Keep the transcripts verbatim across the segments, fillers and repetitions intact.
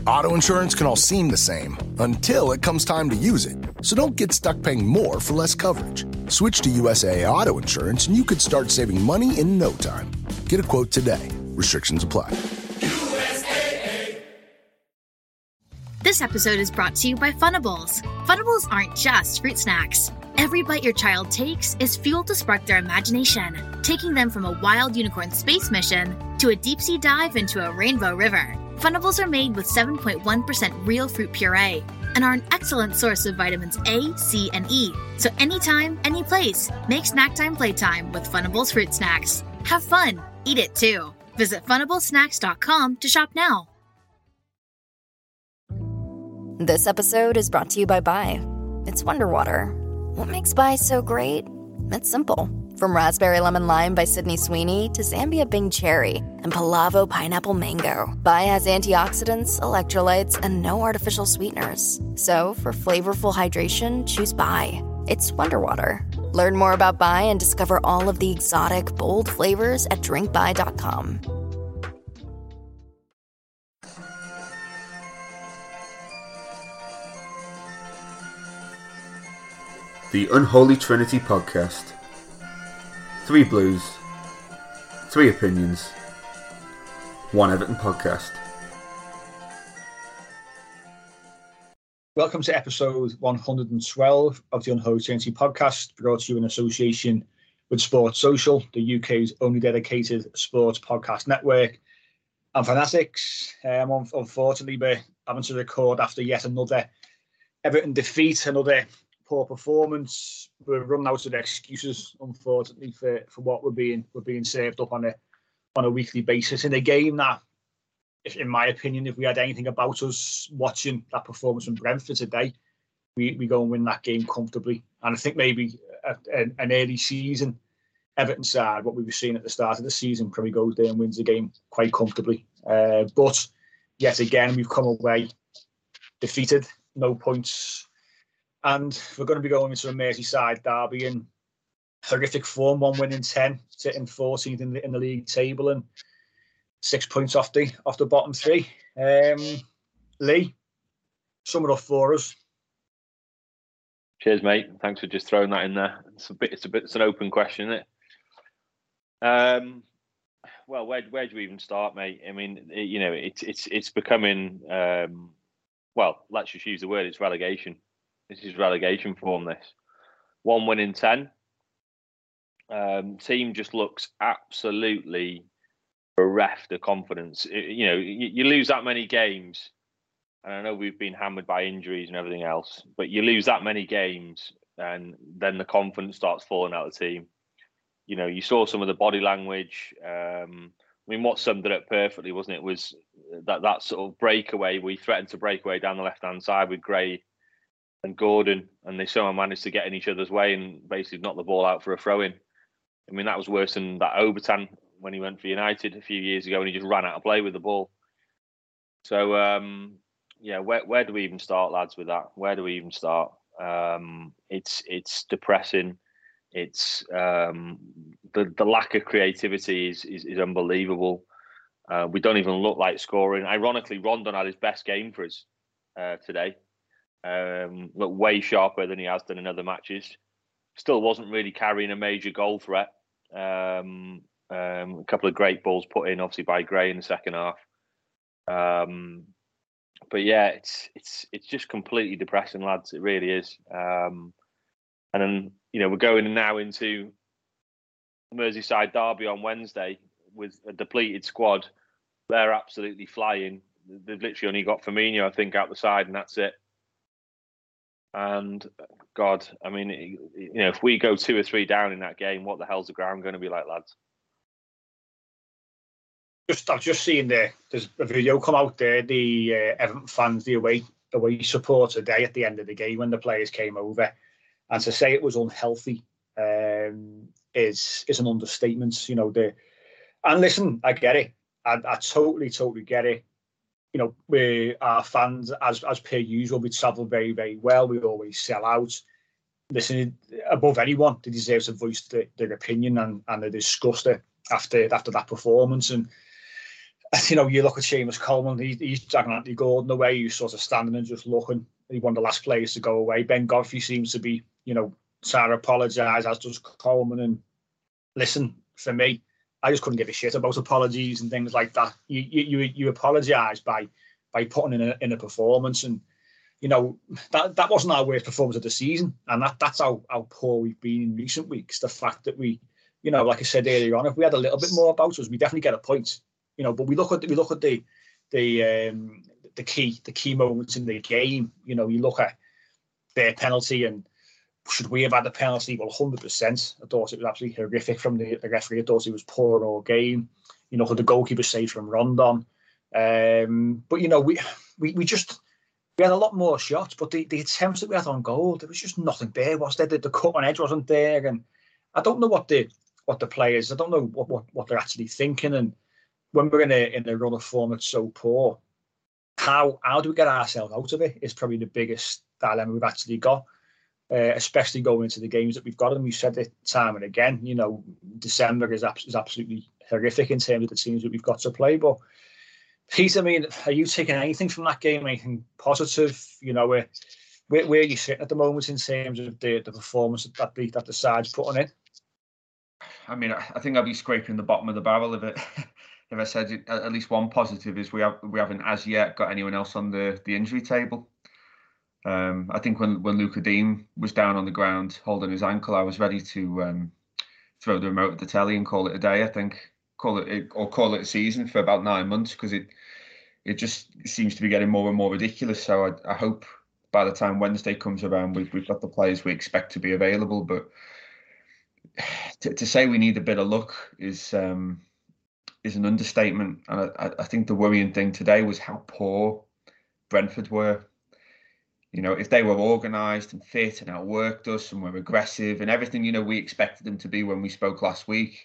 Auto insurance can all seem the same until it comes time to use it. So don't get stuck paying more for less coverage. Switch to U S A A Auto Insurance and you could start saving money in no time. Get a quote today. Restrictions apply. U S A A. This episode is brought to you by Funables. Funables aren't just fruit snacks. Every bite your child takes is fuel to spark their imagination, taking them from a wild unicorn space mission to a deep-sea dive into a rainbow river. Funables are made with seven point one percent real fruit puree and are an excellent source of vitamins A, C, and E. So anytime, any place, make snack time playtime with Funables fruit snacks. Have fun. Eat it too. Visit funables snacks dot com to shop now. This episode is brought to you by Bai. It's Wonder Water. What makes Bai so great? It's simple. From Raspberry Lemon Lime by Sydney Sweeney to Zambia Bing Cherry and Palavo Pineapple Mango, Bai has antioxidants, electrolytes, and no artificial sweeteners. So for flavorful hydration, choose Bai. It's Wonder Water. Learn more about Bai and discover all of the exotic, bold flavors at drink bai dot com. The Unholy Trinity Podcast. Three Blues, three opinions, one Everton podcast. Welcome to episode one hundred twelve of the Unholy Trinity Podcast, brought to you in association with Sports Social, the U K's only dedicated sports podcast network. I'm Fanatics. Um, unfortunately, we're having to record after yet another Everton defeat, another poor performance. We're running out of excuses, unfortunately, for, for what we're being we're being served up on a on a weekly basis in a game that, if, in my opinion, if we had anything about us watching that performance from Brentford today, we, we go and win that game comfortably. And I think maybe a, a, an early season Everton side, what we were seeing at the start of the season, probably goes there and wins the game quite comfortably. Uh, but yet again, we've come away defeated, no points. And we're going to be going into a Merseyside derby in horrific form, one win in ten, sitting fourteenth in the, in the league table and six points off the off the bottom three. Um, Lee, sum it up for us. Cheers, mate. Thanks for just throwing that in there. It's a bit, it's a bit, it's an open question, isn't it? Um, well, where where do we even start, mate? I mean, it, you know, it's it's it's becoming um, well. Let's just use the word. It's relegation. This is relegation form, this. One win in ten. Um, team just looks absolutely bereft of confidence. It, you know, you, you lose that many games, and I know we've been hammered by injuries and everything else, but you lose that many games, and then the confidence starts falling out of the team. You know, you saw some of the body language. Um, I mean, what summed it up perfectly, wasn't it, was that, that sort of breakaway. We threatened to break away down the left-hand side with Gray and Gordon, and they somehow managed to get in each other's way and basically knock the ball out for a throw-in. I mean, that was worse than that Obertan when he went for United a few years ago and he just ran out of play with the ball. So, um, yeah, where where do we even start, lads, with that? Where do we even start? Um, it's it's depressing. It's um, the the lack of creativity is is, is unbelievable. Uh, we don't even look like scoring. Ironically, Rondon had his best game for us uh, today. Um, looked way sharper than he has done in other matches. Still wasn't really carrying a major goal threat. Um, um, a couple of great balls put in, obviously by Gray in the second half. Um, but yeah, it's it's it's just completely depressing, lads. It really is. Um, and then you know we're going now into Merseyside derby on Wednesday with a depleted squad. They're absolutely flying. They've literally only got Firmino, I think, out the side, and that's it. And God, I mean, you know, if we go two or three down in that game, what the hell's the ground going to be like, lads? Just, I've just seen there. There's a video come out there. The uh, Everton fans, the away, away support today at the end of the game when the players came over, and to say it was unhealthy um, is is an understatement. You know, the and listen, I get it. I, I totally, totally get it. You know, we our fans, as as per usual, we travel very, very well. We always sell out. Listen, above anyone, they deserve to voice the, their opinion and and they discussed it after after that performance. And you know, you look at Seamus Coleman, he, he's dragging Anthony Gordon away, he's sort of standing and just looking. He's one of the last players to go away. Ben Godfrey seems to be, you know, trying to apologise, as does Coleman. And listen, for me, I just couldn't give a shit about apologies and things like that. You you you apologise by by putting in a in a performance, and you know that that wasn't our worst performance of the season, and that that's how how poor we've been in recent weeks. The fact that we, you know, like I said earlier on, if we had a little bit more about us, we definitely get a point. You know, but we look at we look at the the um, the key the key moments in the game. You know, you look at their penalty, and should we have had the penalty? Well, one hundred percent. I thought it was absolutely horrific from the, the referee. I thought he was poor all game. You know, the goalkeeper saved from Rondon. Um, but you know, we we we just we had a lot more shots, but the, the attempts that we had on goal, there was just nothing there, was there? The, the cut on edge wasn't there, and I don't know what the what the players. I don't know what what, what they're actually thinking. And when we're in a in a run of form that's so poor, how how do we get ourselves out of it? Is probably the biggest dilemma we've actually got. Uh, especially going into the games that we've got, and we've said it time and again. You know, December is, ab- is absolutely horrific in terms of the teams that we've got to play. But Pete, I mean, are you taking anything from that game? Anything positive? You know, where where, where are you sitting at the moment in terms of the, the performance that the that the side's putting in? I mean, I think I'd be scraping the bottom of the barrel if it if I said it, at least one positive is we have we haven't as yet got anyone else on the the injury table. Um, I think when, when Luca Dean was down on the ground holding his ankle, I was ready to um, throw the remote at the telly and call it a day. I think call it or call it a season for about nine months because it it just seems to be getting more and more ridiculous. So I, I hope by the time Wednesday comes around, we've we've got the players we expect to be available. But to, to say we need a bit of luck is um, is an understatement. And I, I think the worrying thing today was how poor Brentford were. You know, if they were organised and fit and outworked us and were aggressive and everything, you know, we expected them to be when we spoke last week,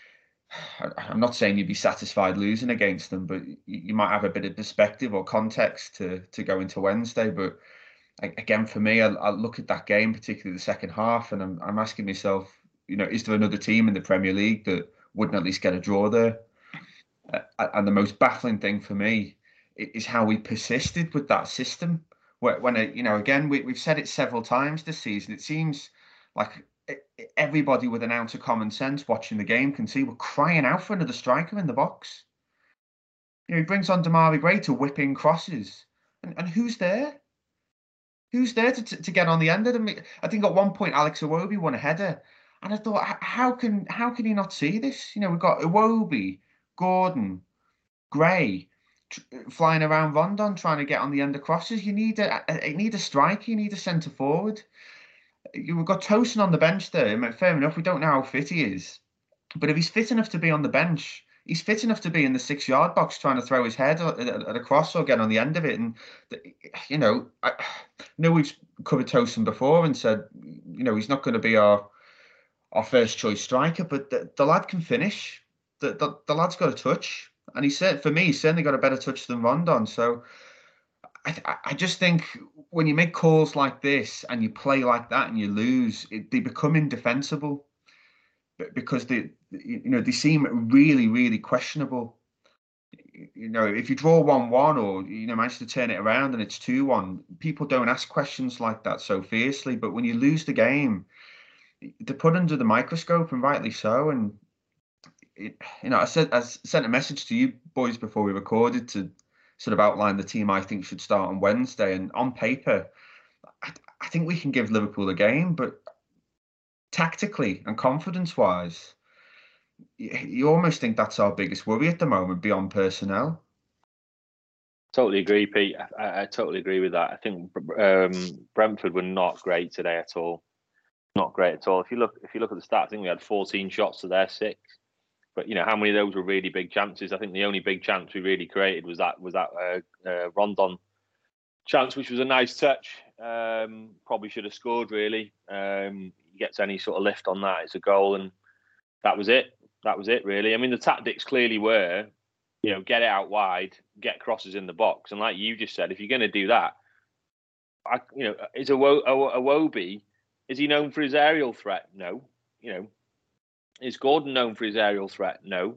I'm not saying you'd be satisfied losing against them, but you might have a bit of perspective or context to to go into Wednesday. But again, for me, I, I look at that game, particularly the second half, and I'm, I'm asking myself, you know, is there another team in the Premier League that wouldn't at least get a draw there? Uh, and the most baffling thing for me is how we persisted with that system. When, you know, again, we, we've said it several times this season, it seems like everybody with an ounce of common sense watching the game can see we're crying out for another striker in the box. You know, he brings on Damari Gray to whip in crosses. And, and who's there? Who's there to, to, to get on the end of them? I think at one point, Alex Iwobi won a header. And I thought, how can how can he not see this? You know, we've got Iwobi, Gordon, Gray, flying around Rondon trying to get on the end of crosses. You need a, a you need a striker, you need a centre forward. You've got Tosin on the bench there. I mean, fair enough, we don't know how fit he is. But if he's fit enough to be on the bench, he's fit enough to be in the six-yard box trying to throw his head at, at a cross or get on the end of it. And, you know, I know we've covered Tosin before and said, you know, he's not going to be our our first choice striker, but the, the lad can finish. The, the, the lad's got a touch. And he said, for me, he's certainly got a better touch than Rondon. So I, I just think when you make calls like this and you play like that and you lose, it, they become indefensible because they, you know, they seem really, really questionable. You know, if you draw one one or, you know, manage to turn it around and it's two one, people don't ask questions like that so fiercely. But when you lose the game, they're put under the microscope, and rightly so. And It, you know, I said I sent a message to you boys before we recorded to sort of outline the team I think should start on Wednesday. And on paper, I, I think we can give Liverpool a game, but tactically and confidence-wise, you, you almost think that's our biggest worry at the moment, beyond personnel. Totally agree, Pete. I, I totally agree with that. I think um, Brentford were not great today at all. Not great at all. If you look, if you look at the stats, I think we had fourteen shots to their six. But you know, how many of those were really big chances? I think the only big chance we really created was that was that uh, uh, Rondon chance, which was a nice touch. Um, probably should have scored. Really, um, he gets any sort of lift on that, it's a goal, and that was it. That was it, really. I mean, the tactics clearly were, you know, get it out wide, get crosses in the box, and like you just said, if you're going to do that, I, you know, is Iwobi, is he known for his aerial threat? No. You know. Is Gordon known for his aerial threat? No.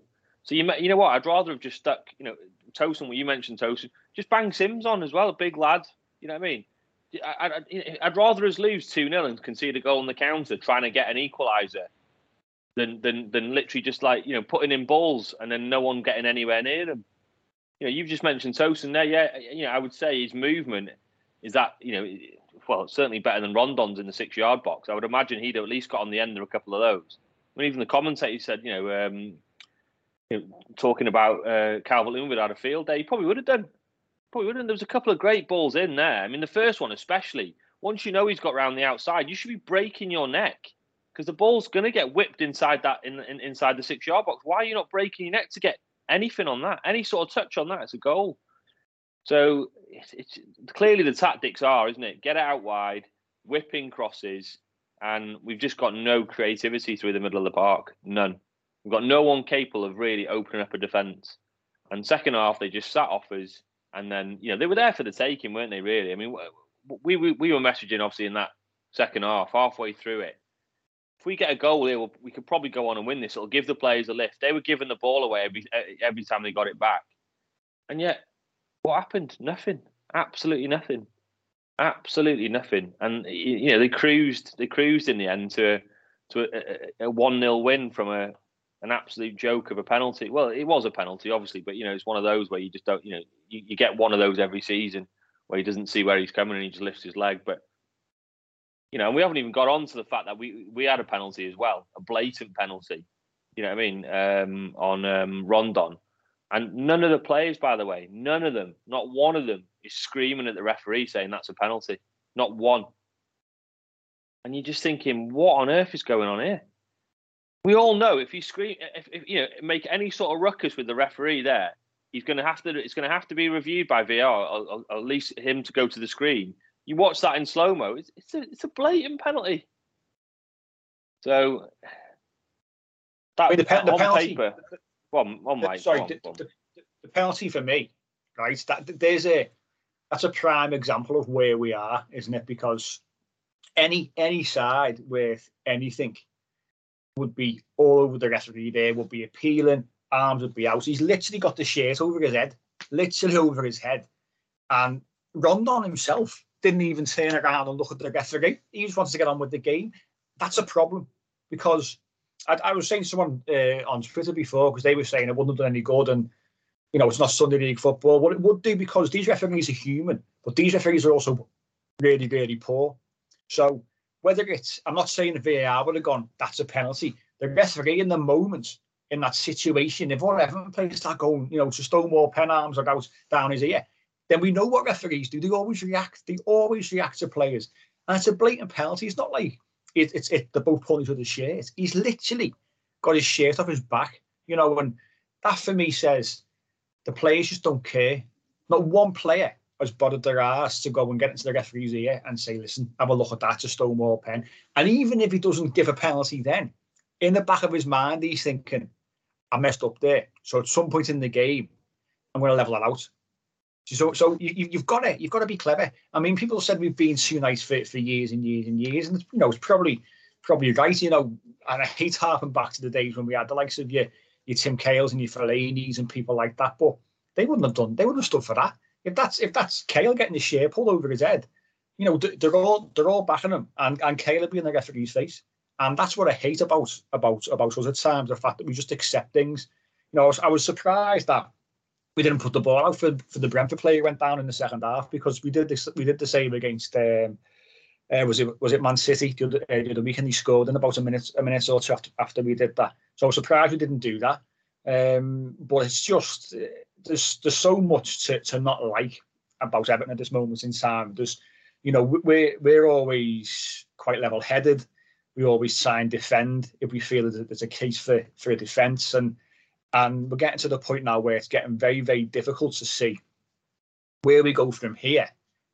So you you know what? I'd rather have just stuck, you know, Tosun. Well, you mentioned Tosun. Just bang Sims on as well, a big lad. You know what I mean? I, I, I'd rather us lose two nil and concede a goal on the counter, trying to get an equaliser, than than than literally just like, you know, putting in balls and then no one getting anywhere near them. You know, you've just mentioned Tosun there. Yeah, you know, I would say his movement is that, you know, well, it's certainly better than Rondon's in the six-yard box. I would imagine he'd have at least got on the end of a couple of those. I mean, even the commentator said, you know, um, you know talking about uh, Calvert-Lewin without a field day, he probably would have done. Probably would have. There was a couple of great balls in there. I mean, the first one especially, once you know he's got round the outside, you should be breaking your neck because the ball's going to get whipped inside that in, in inside the six-yard box. Why are you not breaking your neck to get anything on that? Any sort of touch on that, it's a goal. So it's, it's clearly the tactics are, isn't it? Get it out wide, whipping crosses, and we've just got no creativity through the middle of the park. None. We've got no one capable of really opening up a defence. And second half, they just sat off us. And then, you know, they were there for the taking, weren't they, really? I mean, we, we, we were messaging, obviously, in that second half, halfway through it. If we get a goal here, we'll, we could probably go on and win this. It'll give the players a lift. They were giving the ball away every every time they got it back. And yet, what happened? Nothing. Absolutely nothing. Absolutely nothing. And, you know, they cruised They cruised in the end to a, to a, a one nil win from a an absolute joke of a penalty. Well, it was a penalty, obviously, but, you know, it's one of those where you just don't, you know, you, you get one of those every season where he doesn't see where he's coming and he just lifts his leg. But, you know, and we haven't even got on to the fact that we we had a penalty as well, a blatant penalty, you know what I mean, um, on um, Rondon. And none of the players, by the way, none of them, not one of them is screaming at the referee saying that's a penalty. Not one. And you're just thinking, what on earth is going on here? We all know if you scream, if, if you know, make any sort of ruckus with the referee there, he's going to have to. It's going to have to be reviewed by V R, or, or, or at least him to go to the screen. You watch that in slow mo. It's, it's a it's a blatant penalty. So that, I mean, the, pe- the on penalty. paper, one, one the, mate, sorry, on, the, the, the penalty for me, right? That there's a that's a prime example of where we are, isn't it? Because any any side with anything would be all over the referee there, would be appealing, arms would be out. He's literally got the shirt over his head, literally over his head. And Rondon himself didn't even turn around and look at the referee. He just wants to get on with the game. That's a problem because I, I was saying to someone uh, on Twitter before, because they were saying it wouldn't have done any good and, you know, it's not Sunday League football. Well, it would do because these referees are human, but these referees are also really, really poor. So whether it's, I'm not saying the V A R would have gone, that's a penalty. The referee in the moment, in that situation, if whatever plays that going, you know, to Stonewall pen arms or out down his ear, then we know what referees do. They always react. They always react to players. And it's a blatant penalty. It's not like it, it's it, they're both pulling each other's shirt. He's literally got his shirt off his back, you know, and that for me says the players just don't care. Not one player has bothered their ass to go and get into the referee's ear and say, listen, have a look at that, to Stonewall pen. And even if he doesn't give a penalty then, in the back of his mind, he's thinking, I messed up there. So at some point in the game, I'm going to level that out. So, so you, you've got to, you've got to be clever. I mean, people said we've been too nice for, for years and years and years, and it's, you know, it's probably, probably right. You know, and I hate harping back to the days when we had the likes of your, your Tim Cahill's and your Fellaini's and people like that. But they wouldn't have done, they wouldn't have stood for that. If that's if that's Cahill getting his shirt pulled over his head, you know, they're all they're all backing him, and and Cahill will be in the referee's face. And that's what I hate about about about us at times, the fact that we just accept things. You know, I was, I was surprised that we didn't put the ball out for, for the Brentford player who went down in the second half, because we did this we did the same against um, uh, was it was it Man City the other, uh, the other week, and he scored in about a minute a minute or two after, after we did that. So I was surprised we didn't do that. Um, but it's just uh, there's there's so much to, to not like about Everton at this moment in time. There's, you know, we're we're always quite level-headed. We always try and defend if we feel that there's a case for for a defence, and and we're getting to the point now where it's getting very, very difficult to see where we go from here,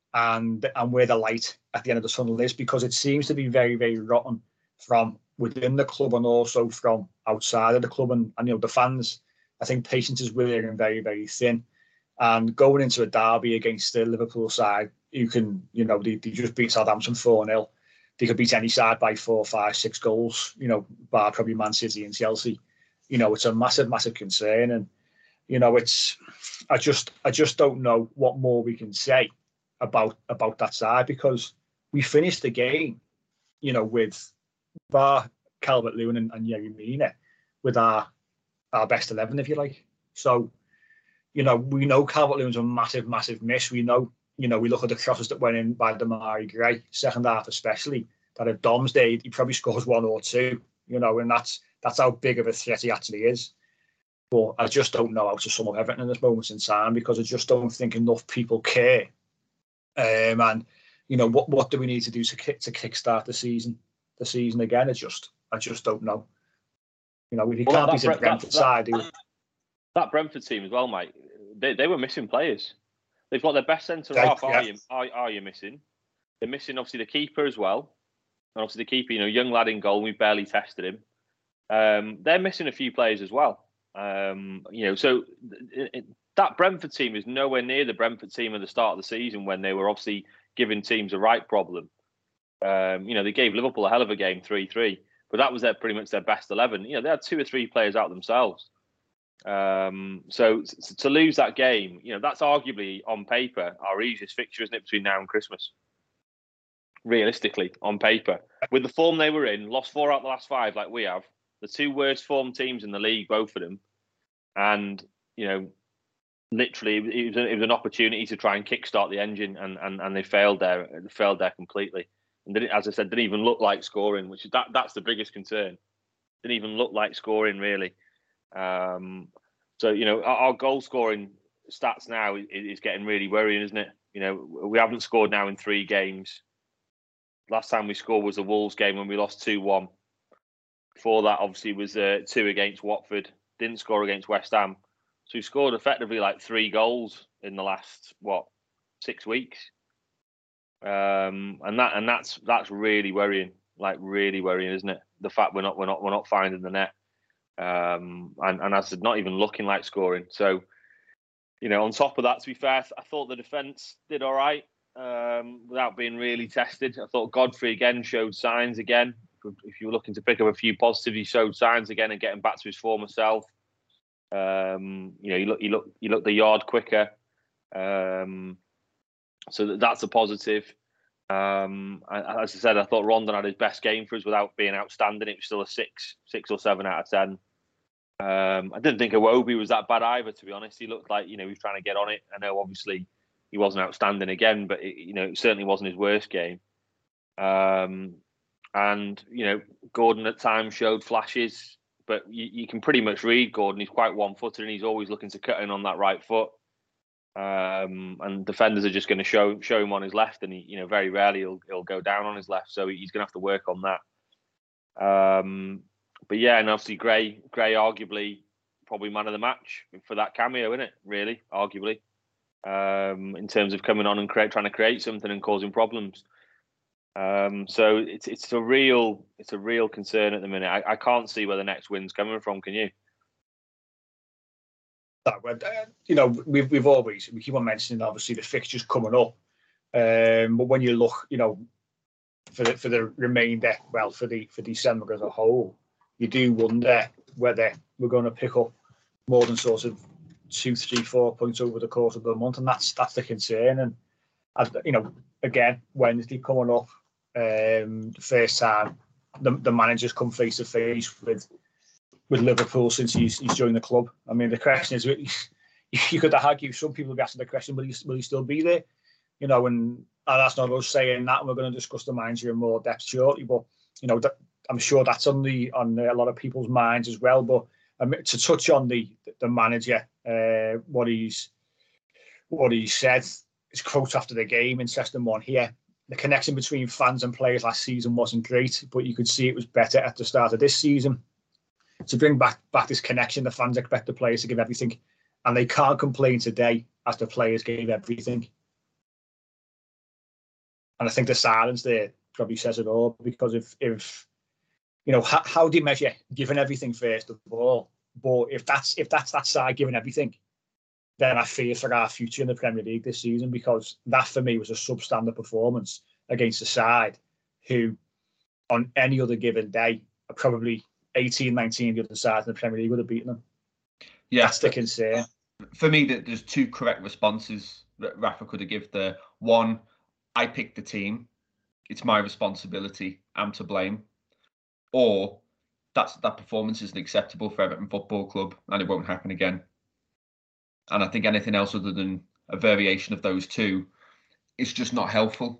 and and where the light at the end of the tunnel is, because it seems to be very, very rotten from within the club and also from outside of the club, and, and you know, the fans, I think patience is wearing very, very thin. And going into a derby against the Liverpool side, you can, you know, they, they just beat Southampton four nil. They could beat any side by four, five, six goals, you know, bar probably Man City and Chelsea. you know, it's a massive, massive concern. And, you know, it's, I just, I just don't know what more we can say about, about that side, because we finished the game, you know, with bar Calvert-Lewin and, and Yerry Mina, with our, our best eleven, if you like. So, you know, we know Calvert-Lewin's a massive, massive miss. We know, you know, we look at the crosses that went in by Demarai Gray, second half especially, that if Dom's there, he probably scores one or two, you know, and that's that's how big of a threat he actually is. But I just don't know how to sum up Everton in this moment in time, because I just don't think enough people care. Um, and, you know, what what do we need to do to kick, to kickstart the season, the season again? I just, I just don't know. You know, if you well, can't beat a Brentford side, that, that Brentford team as well, mate, they, they were missing players. They've got their best centre half. Yeah. Are you are, are you missing? They're missing obviously the keeper as well, and obviously the keeper, you know, young lad in goal. We barely tested him. Um, they're missing a few players as well. Um, you know, so it, it, that Brentford team is nowhere near the Brentford team at the start of the season, when they were obviously giving teams a right problem. Um, you know, they gave Liverpool a hell of a game, three three, but that was their pretty much their best eleven. You know, they had two or three players out themselves. Um, so to lose that game, you know, that's arguably on paper our easiest fixture, isn't it, between now and Christmas? Realistically, on paper, with the form they were in, lost four out of the last five like we have, the two worst formed teams in the league, both of them, and you know, literally it was, a, it was an opportunity to try and kickstart the engine, and and, and they failed there, failed there completely. And didn't, as I said, didn't even look like scoring, which that that's the biggest concern. Didn't even look like scoring really. Um, so, you know, our, our goal scoring stats now is, is getting really worrying, isn't it? You know, we haven't scored now in three games. Last time we scored was the Wolves game when we lost two one. Before that, obviously, was uh, two against Watford. Didn't score against West Ham. So we scored effectively like three goals in the last, what, six weeks. Um, and that and that's that's really worrying, like really worrying, isn't it? The fact we're not we're not we're not finding the net. Um, and, and as I said, not even looking like scoring. So, you know, on top of that, to be fair, I thought the defence did all right um, without being really tested. I thought Godfrey again showed signs again. If you were looking to pick up a few positives, he showed signs again and getting back to his former self. Um, you know, he looked, he looked, he looked the yard quicker. Um, so that's a positive. Um, as I said, I thought Rondon had his best game for us without being outstanding. It was still a six, six or seven out of ten. Um, I didn't think Iwobi was that bad either, to be honest. He looked like, you know, he was trying to get on it. I know, obviously, he wasn't outstanding again, but it, you know, it certainly wasn't his worst game. Um, and you know, Gordon at times showed flashes, but you, you can pretty much read Gordon. He's quite one-footed, and he's always looking to cut in on that right foot. Um, and defenders are just going to show show him on his left, and he, you know, very rarely he'll he'll go down on his left. So he's going to have to work on that. Um, but yeah, and obviously Gray, Gray, arguably probably man of the match for that cameo, isn't it? Really, arguably, um, in terms of coming on and create, trying to create something and causing problems. Um, so it's it's a real it's a real concern at the minute. I, I can't see where the next win's coming from. Can you? That, you know, we've we've always we keep on mentioning obviously the fixtures coming up, um, but when you look, you know, for the for the remainder, well, for the for December as a whole, you do wonder whether we're going to pick up more than sort of two, three, four points over the course of the month, and that's that's the concern. And as you know, again, Wednesday coming up, um, the first time the the managers come face to face with. with Liverpool since he's, he's joined the club. I mean, the question is, you could argue, some people will be asking the question, will he, will he still be there? You know, and, and that's not us saying that, and we're going to discuss the manager in more depth shortly, but, you know, that, I'm sure that's on the on a lot of people's minds as well. But um, to touch on the the manager, uh, what he's what he said, his quote after the game, interesting one here. The connection between fans and players last season wasn't great, but you could see it was better at the start of this season. To bring back back this connection, the fans expect the players to give everything, and they can't complain today as the players gave everything. And I think the silence there probably says it all, because if if you know how, how do you measure giving everything first of all? But if that's if that's that side giving everything, then I fear for our future in the Premier League this season, because that for me was a substandard performance against a side who, on any other given day, are probably eighteen, nineteen, the other side in the Premier League would have beaten them. Yeah, that's the concern. For me, that there's two correct responses that Rafa could have given there. One, I picked the team. It's my responsibility. I'm to blame. Or that's that performance isn't acceptable for Everton Football Club and it won't happen again. And I think anything else other than a variation of those two is just not helpful.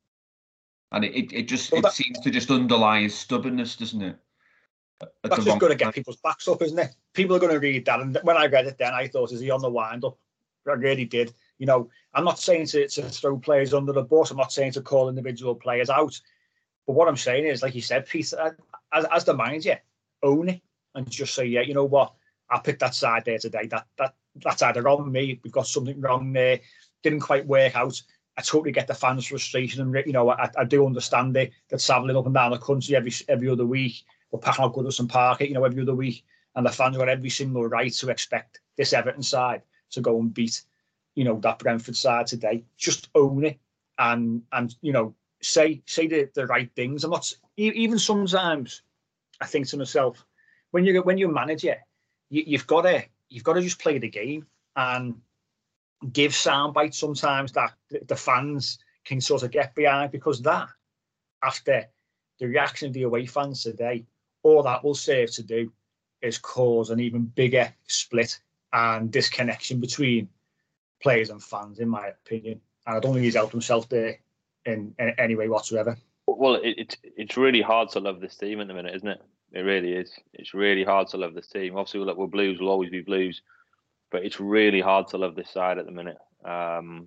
And it, it, it just well, that, it seems to just underlie his stubbornness, doesn't it? That's just going to get people's backs up, isn't it? People are going to read that. And when I read it then, I thought, is he on the wind-up? I really did. You know, I'm not saying to, to throw players under the bus. I'm not saying to call individual players out. But what I'm saying is, like you said, Peter, as, as the manager, own it and just say, yeah, you know what? I picked that side there today. That that That's either on me. We've got something wrong there. Didn't quite work out. I totally get the fans' frustration. And, you know, I, I do understand it. They're travelling up and down the country every every other week. We're packing out Goodison Park, you know, every other week. And the fans got every single right to expect this Everton side to go and beat, you know, that Brentford side today. Just own it and, and you know, say say the, the right things. I'm not, even sometimes I think to myself, when you're, when you're a manager, you, you've got to, you've got to just play the game and give sound bites sometimes that the fans can sort of get behind, because that, after the reaction of the away fans today, all that will serve to do is cause an even bigger split and disconnection between players and fans, in my opinion. And I don't think he's helped himself there in, in any way whatsoever. Well, it, it's it's really hard to love this team at the minute, isn't it? It really is. It's really hard to love this team. Obviously, look, we're Blues, we'll always be Blues, but it's really hard to love this side at the minute. Um,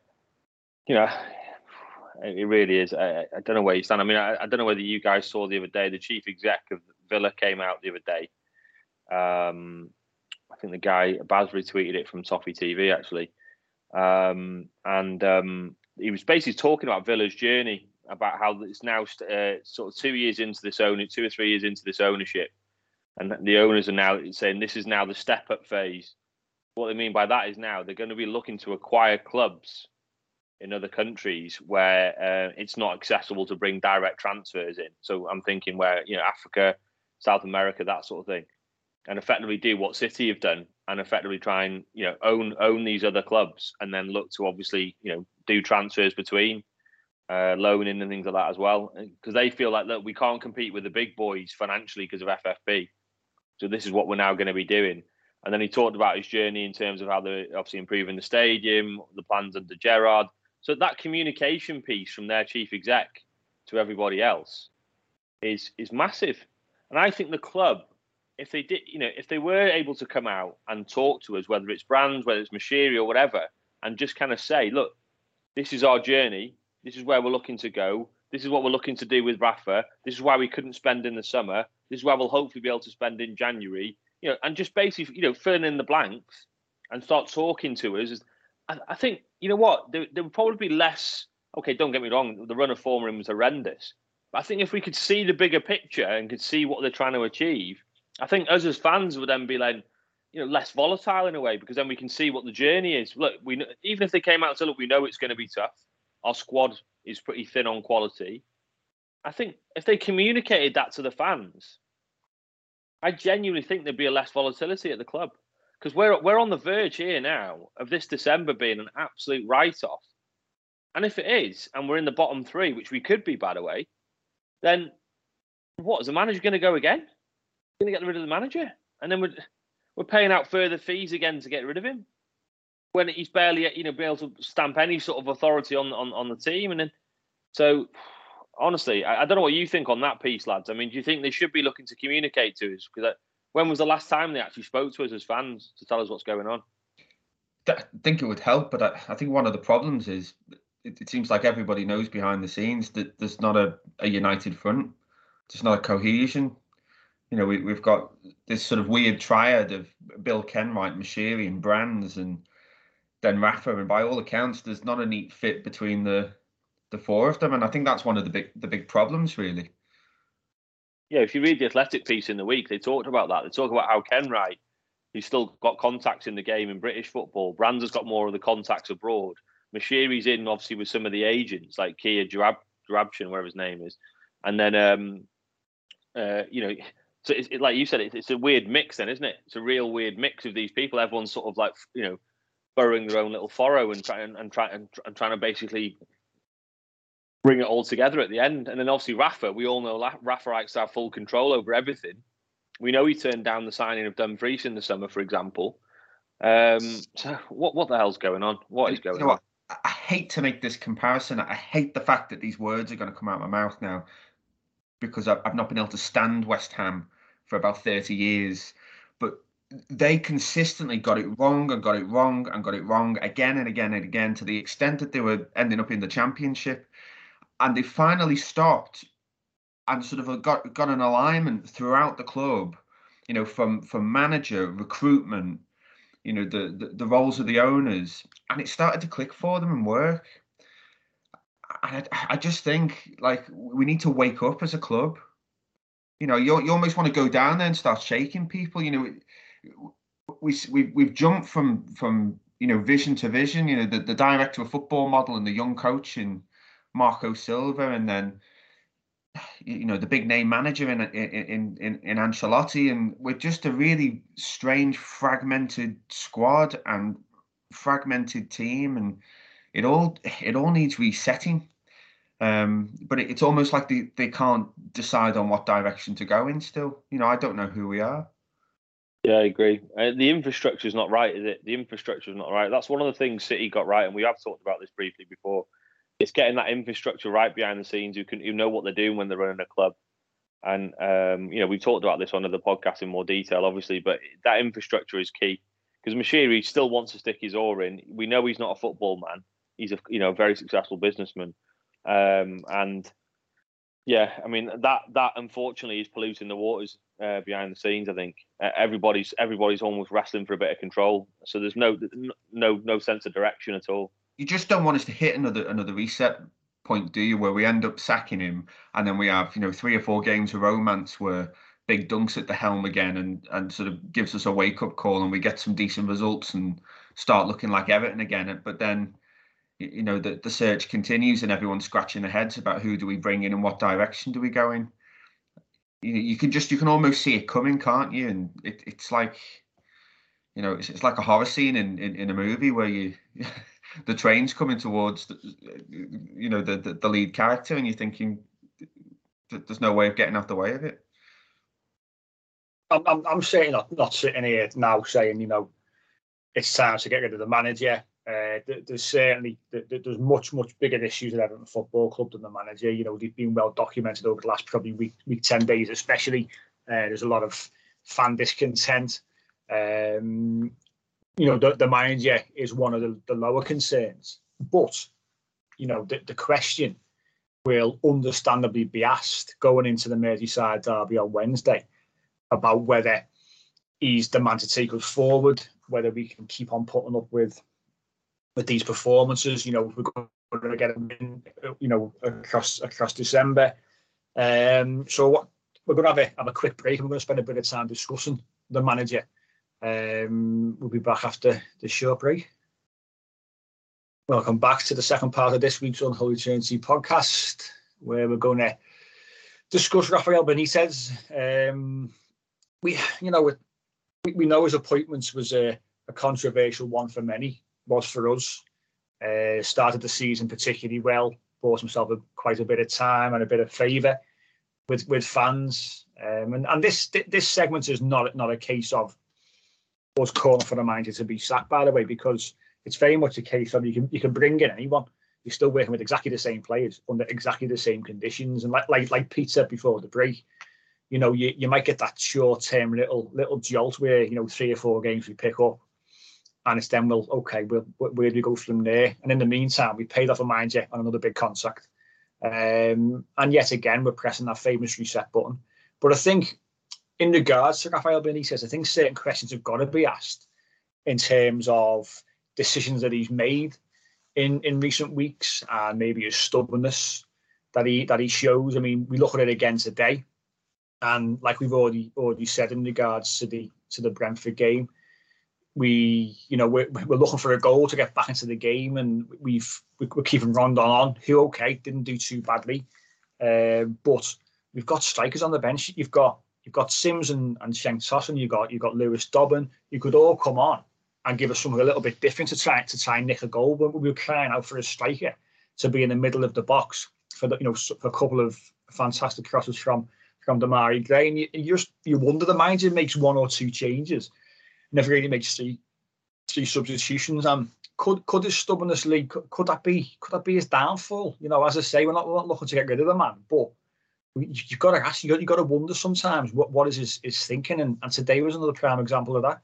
you know, it really is. I, I don't know where you stand. I mean, I, I don't know whether you guys saw the other day, the chief exec of Villa came out the other day. Um, I think the guy, Baz retweeted it from Toffee T V, actually. Um, and um, he was basically talking about Villa's journey, about how it's now uh, sort of two years into this owner, two or three years into this ownership. And the owners are now saying this is now the step-up phase. What they mean by that is now they're going to be looking to acquire clubs in other countries where uh, it's not accessible to bring direct transfers in. So I'm thinking where, you know, Africa, South America, that sort of thing, and effectively do what City have done and effectively try and, you know, own own these other clubs and then look to obviously, you know, do transfers between, uh, loaning and things like that as well. Because they feel like, look, we can't compete with the big boys financially because of F F P. So this is what we're now going to be doing. And then he talked about his journey in terms of how they're obviously improving the stadium, the plans under Gerrard. So that communication piece from their chief exec to everybody else is is massive. And I think the club, if they did, you know, if they were able to come out and talk to us, whether it's Brands, whether it's Moshiri or whatever, and just kind of say, look, this is our journey. This is where we're looking to go. This is what we're looking to do with Rafa. This is why we couldn't spend in the summer. This is why we'll hopefully be able to spend in January. You know, and just basically, you know, filling in the blanks and start talking to us. I, I think, you know what, there, there would probably be less. Okay, don't get me wrong, the run of form room was horrendous. But I think if we could see the bigger picture and could see what they're trying to achieve, I think us as fans would then be like, you know, less volatile in a way, because then we can see what the journey is. Look, we even if they came out and said, look, we know it's going to be tough. Our squad is pretty thin on quality. I think if they communicated that to the fans, I genuinely think there'd be a less volatility at the club, because we're we're on the verge here now of this December being an absolute write-off. And if it is, and we're in the bottom three, which we could be, by the way, then what, is the manager going to go again? Going to get rid of the manager, and then we're we're paying out further fees again to get rid of him when he's barely, you know, be able to stamp any sort of authority on on, on the team. And then, so honestly, I, I don't know what you think on that piece, lads. I mean, do you think they should be looking to communicate to us? Because when was the last time they actually spoke to us as fans to tell us what's going on? I think it would help, but I, I think one of the problems is it, it seems like everybody knows behind the scenes that there's not a, a united front. There's not a cohesion. You know, we, we've got this sort of weird triad of Bill Kenwright, Moshiri and Brands, and then Rafa. And by all accounts, there's not a neat fit between the the four of them. And I think that's one of the big the big problems, really. Yeah, if you read the Athletic piece in the week, they talked about that. They talk about how Kenwright, he's still got contacts in the game in British football. Brands has got more of the contacts abroad. Moshiri's in, obviously, with some of the agents, like Kia Jarab, Jarabshin, whatever his name is. And then, um, uh, you know... So it's it, like you said, it's, it's a weird mix, then, isn't it? It's a real weird mix of these people. Everyone's sort of like, you know, burrowing their own little furrow and trying and trying and, and trying to basically bring it all together at the end. And then obviously Rafa, we all know Rafa likes to have full control over everything. We know he turned down the signing of Dumfries in the summer, for example. Um, so what what the hell's going on? What is going you know on? What? I hate to make this comparison. I hate the fact that these words are going to come out of my mouth now, because I've, I've not been able to stand West Ham for about thirty years. But they consistently got it wrong and got it wrong and got it wrong again and again and again, to the extent that they were ending up in the Championship. And they finally stopped and sort of got, got an alignment throughout the club, you know, from, from manager, recruitment, you know, the, the, the roles of the owners. And it started to click for them and work. And I, I just think, like, we need to wake up as a club. You know, you, you almost want to go down there and start shaking people. You know, we, we, we've jumped from, from, you know, vision to vision, you know, the, the director of football model and the young coach in Marco Silva, and then, you know, the big name manager in in in in Ancelotti, and we're just a really strange, fragmented squad and fragmented team, and it all it all needs resetting. Um, but it, it's almost like they, they can't decide on what direction to go in still. You know, I don't know who we are. Yeah, I agree. Uh, the infrastructure is not right, is it? The infrastructure is not right. That's one of the things City got right, and we have talked about this briefly before. It's getting that infrastructure right behind the scenes, who can who know what they're doing when they're running a club. And um, you know, we've talked about this on the podcast in more detail, obviously, but that infrastructure is key, because Moshiri still wants to stick his oar in. We know he's not a football man; he's a you know very successful businessman, um, and yeah, I mean that that unfortunately is polluting the waters uh, behind the scenes. I think uh, everybody's everybody's almost wrestling for a bit of control, so there's no no no sense of direction at all. You just don't want us to hit another another reset point, do you? Where we end up sacking him, and then we have, you know, three or four games of romance where Big Dunk's at the helm again, and and sort of gives us a wake up call, and we get some decent results and start looking like Everton again. But then, you know, the the search continues, and everyone's scratching their heads about who do we bring in and what direction do we go in. You you can just you can almost see it coming, can't you? And it it's like, you know, it's it's like a horror scene in in, in a movie where you. The train's coming towards, the, you know, the, the the lead character, and you're thinking that there's no way of getting out the way of it. I'm I'm, I'm saying not not sitting here now saying, you know, it's time to get rid of the manager. Uh, there's certainly there's much much bigger issues at Everton Football Club than the manager. You know, they've been well documented over the last probably week week ten days, especially. Uh, there's a lot of fan discontent. Um, You know, the, the manager is one of the, the lower concerns. But, you know, the, the question will understandably be asked going into the Merseyside derby on Wednesday about whether he's the man to take us forward, whether we can keep on putting up with with these performances. You know, we're going to get a win, you know, across across December. Um, so what, we're going to have a, have a quick break, and we're going to spend a bit of time discussing the manager. Um, we'll be back after the short break. Welcome back to the second part of this week's Unholy Trinity podcast, where we're going to discuss Rafael Benitez. Um, we, you know, we, we know his appointment was a, a controversial one for many, was for us. Uh, started the season particularly well, bought himself a, quite a bit of time and a bit of favour with with fans. Um, and and this this segment is not not a case of was calling for the manager to be sacked, by the way, because it's very much a case of you can you can bring in anyone. You're still working with exactly the same players under exactly the same conditions. And like like like Pete said before the break, you know, you, you might get that short-term little little jolt where, you know, three or four games we pick up, and it's then, well, okay, we'll, where do we go from there? And in the meantime, we paid off a manager on another big contract. Um, and yet again, we're pressing that famous reset button. But I think, in regards to Rafael Benitez, I think certain questions have got to be asked in terms of decisions that he's made in, in recent weeks, and maybe his stubbornness that he that he shows. I mean, we look at it again today, and like we've already already said in regards to the to the Brentford game, we you know we're we're looking for a goal to get back into the game, and we've we're keeping Rondon on, who okay didn't do too badly, uh, but we've got strikers on the bench. You've got you've got Sims and, and Cenk Tosun, you've got, you've got Lewis Dobbin, you could all come on and give us something a little bit different to try to try and nick a goal. But we were crying out for a striker to be in the middle of the box for the, you know, for a couple of fantastic crosses from from Demarai Gray, and you, you just you wonder the manager makes one or two changes, never really makes three three substitutions. And could could his stubbornness lead? Could, could that be could that be his downfall? You know, as I say, we're not, we're not looking to get rid of the man, but we, you've got to ask, you got you got to wonder sometimes what, what is his, his thinking, and, and today was another prime example of that.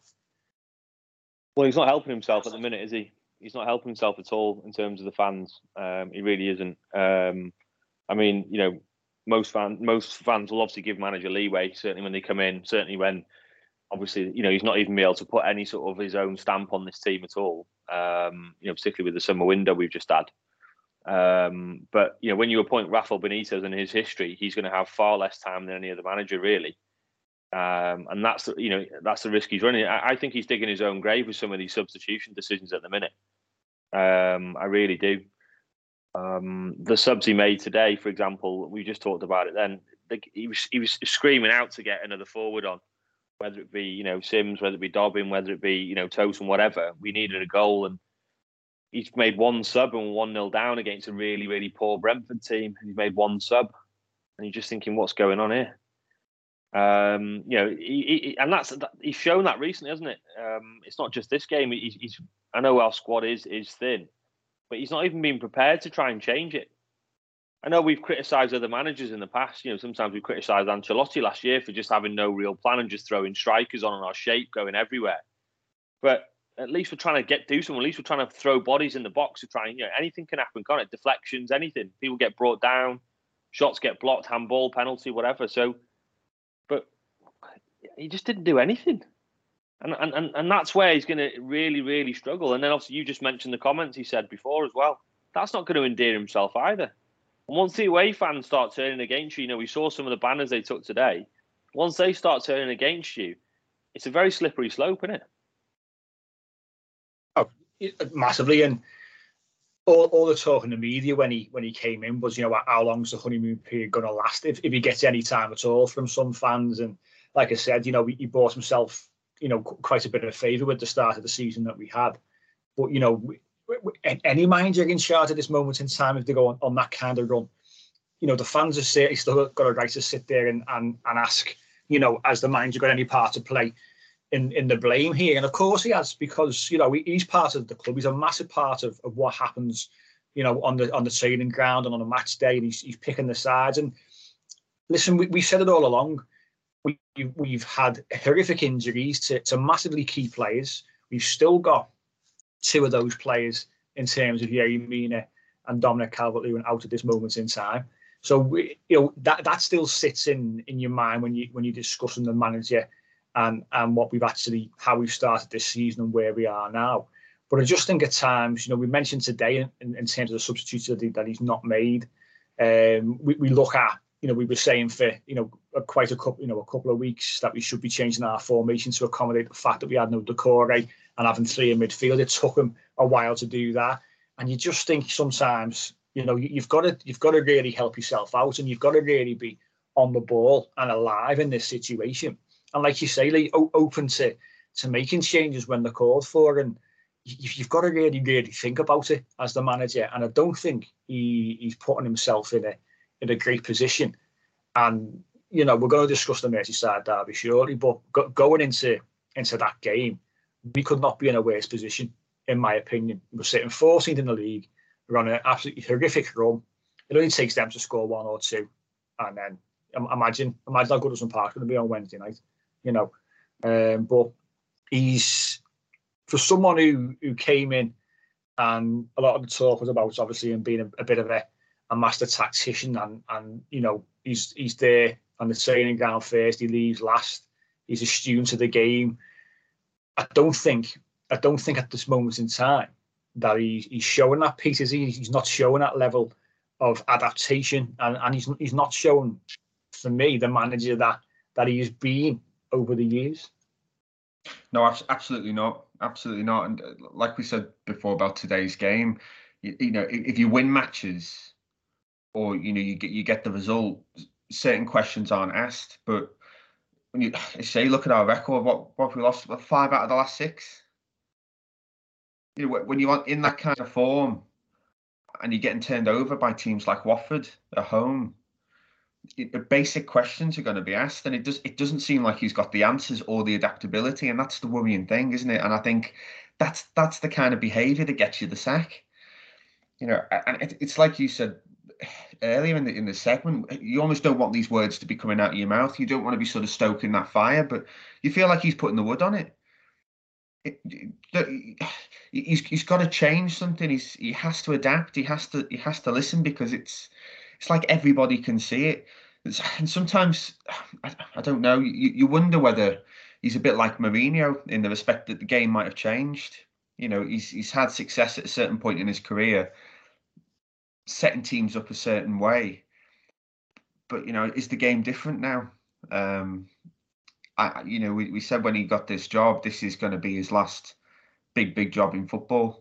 Well, he's not helping himself at the minute, is he? He's not helping himself at all in terms of the fans. Um, he really isn't. Um, I mean, you know, most fans most fans will obviously give manager leeway, certainly when they come in, certainly when, obviously, you know, he's not even been able to put any sort of his own stamp on this team at all. Um, you know, particularly with the summer window we've just had. Um, but you know, when you appoint Rafael Benitez and his history, he's going to have far less time than any other manager, really. Um, and that's the, you know, that's the risk he's running. I, I think he's digging his own grave with some of these substitution decisions at the minute. Um, I really do. Um, the subs he made today, for example, we just talked about it. Then the, he was he was screaming out to get another forward on, whether it be, you know, Sims, whether it be Dobbin, whether it be, you know, Tosun, whatever. We needed a goal, and he's made one sub and one nil down against a really really poor Brentford team. He's made one sub, and you're just thinking, what's going on here? Um, you know, he, he, and that's he's shown that recently, hasn't it? Um, it's not just this game. He's, he's I know our squad is is thin, but he's not even been prepared to try and change it. I know we've criticised other managers in the past. You know, sometimes we criticised Ancelotti last year for just having no real plan and just throwing strikers on and our shape going everywhere. But at least we're trying to get do something. At least we're trying to throw bodies in the box to try and, you know, anything can happen, can't it? Deflections, anything. People get brought down, shots get blocked, handball, penalty, whatever. So. But he just didn't do anything. And, and and that's where he's going to really, really struggle. And then obviously you just mentioned the comments he said before as well. That's not going to endear himself either. And once the away fans start turning against you, you know, we saw some of the banners they took today. Once they start turning against you, it's a very slippery slope, isn't it? Oh, massively. And all, all the talk in the media when he when he came in was, you know, how long's the honeymoon period going to last? If, if he gets any time at all from some fans. And like I said, you know, he bought himself, you know, quite a bit of a favour with the start of the season that we had. But, you know, we, we, any manager in charge at this moment in time, if they go on, on that kind of run, you know, the fans have certainly still got a right to sit there and, and, and ask, you know, has the manager got any part to play in, in the blame here? And of course he has, because, you know, he, he's part of the club. He's a massive part of, of what happens, you know, on the on the training ground and on a match day, and he's, he's picking the sides. And listen, we, we said it all along. We, we've had horrific injuries to, to massively key players. We've still got two of those players in terms of Yerry Mina and Dominic Calvert-Lewin out at this moment in time. So we, you know, that that still sits in, in your mind when you when you're discussing the manager and and what we've actually how we've started this season and where we are now. But I just think at times, you know, we mentioned today in, in terms of the substitutes that, that he's not made. Um, we, we look at, you know, we were saying for, you know, quite a couple, you know, a couple of weeks that we should be changing our formation to accommodate the fact that we had no Doucouré and having three in midfield. It took him a while to do that, and you just think sometimes, you know, you've got to you've got to really help yourself out, and you've got to really be on the ball and alive in this situation. And like you say, like, open to to making changes when they're called for, and you've got to really, really think about it as the manager. And I don't think he, he's putting himself in a in a great position. And, you know, we're going to discuss the Merseyside derby shortly, but go, going into into that game, we could not be in a worse position, in my opinion. We're sitting fourteenth in the league. We're on an absolutely horrific run. It only takes them to score one or two. And then imagine, imagine how Goodison Park's going to be on Wednesday night, you know. Um, but he's... For someone who, who came in, and a lot of the talk was about obviously him being a, a bit of a, a master tactician, and and you know he's he's there on the training ground first, he leaves last. He's a student of the game. I don't think I don't think at this moment in time that he, he's showing that piece. Is he? He's not showing that level of adaptation, and, and he's he's not showing, for me, the manager that that he has been over the years. No, absolutely not. Absolutely not. And like we said before about today's game, you, you know, if, if you win matches, or you know, you get you get the result, certain questions aren't asked. But when you say look at our record, what what we lost, what, five out of the last six. You know, when you're in that kind of form and you're getting turned over by teams like Watford at home, it, the basic questions are going to be asked, and it does it doesn't seem like he's got the answers or the adaptability, and that's the worrying thing, isn't it? And I think that's that's the kind of behaviour that gets you the sack. You know, and it, it's like you said earlier in the in the segment, you almost don't want these words to be coming out of your mouth. You don't want to be sort of stoking that fire, but you feel like he's putting the wood on it. It, it, he's he's got to change something. He's he has to adapt. He has to he has to listen, because it's it's like everybody can see it. It's, and sometimes I, I don't know. You you wonder whether he's a bit like Mourinho in the respect that the game might have changed. You know, he's he's had success at a certain point in his career, setting teams up a certain way. But, you know, is the game different now? Um, I, you know, we, we said when he got this job, this is going to be his last big, big job in football.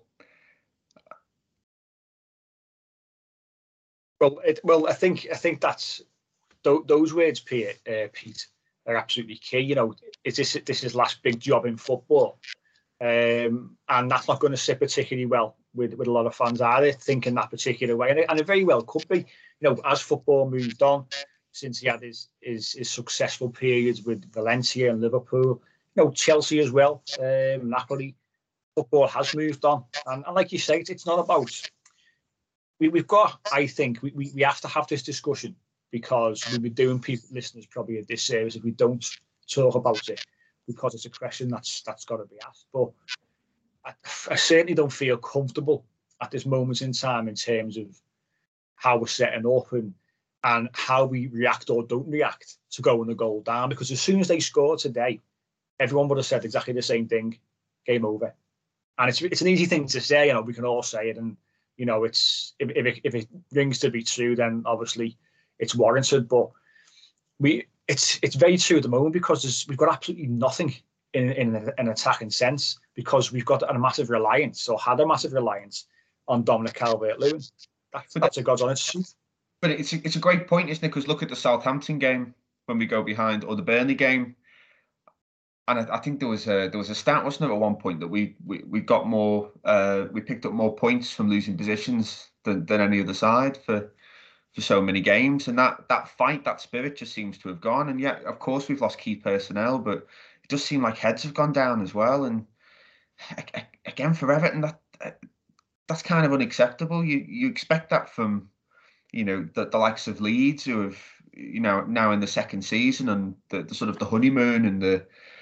Well, it, well, I think I think that's th- those words, Pete, uh, Pete, are absolutely key. You know, is this this his last big job in football? Um, and that's not going to sit particularly well with, with a lot of fans, are they, thinking that particular way? And it, and it very well could be. You know, as football moved on, since he had his, his, his successful periods with Valencia and Liverpool, you know, Chelsea as well, um, Napoli, football has moved on. And, and like you say, it's not about... We, we've got, I think, we, we, we have to have this discussion, because we'll be doing people, listeners probably a disservice if we don't talk about it, because it's a question that's that's got to be asked. But I, I certainly don't feel comfortable at this moment in time in terms of how we're setting up and and how we react or don't react to going the goal down. Because as soon as they scored today, everyone would have said exactly the same thing: game over. And it's it's an easy thing to say, you know, we can all say it, and you know, it's if if it, if it rings to be true, then obviously it's warranted. But we. It's it's very true at the moment, because we've got absolutely nothing in, in an attacking sense, because we've got a massive reliance, or had a massive reliance, on Dominic Calvert-Lewin. That's, that's a God's honest truth. But it's a, it's a great point, isn't it? Because look at the Southampton game when we go behind, or the Burnley game, and I, I think there was a there was a stat, wasn't there, at one point that we we, we got more uh, we picked up more points from losing positions than, than any other side for. for so many games, and that that fight, that spirit just seems to have gone. And yet, of course, we've lost key personnel, but it does seem like heads have gone down as well. And again, for Everton, that that's kind of unacceptable. You you expect that from, you know, the, the likes of Leeds, who have, you know, now in the second season, and the, the sort of the honeymoon, and the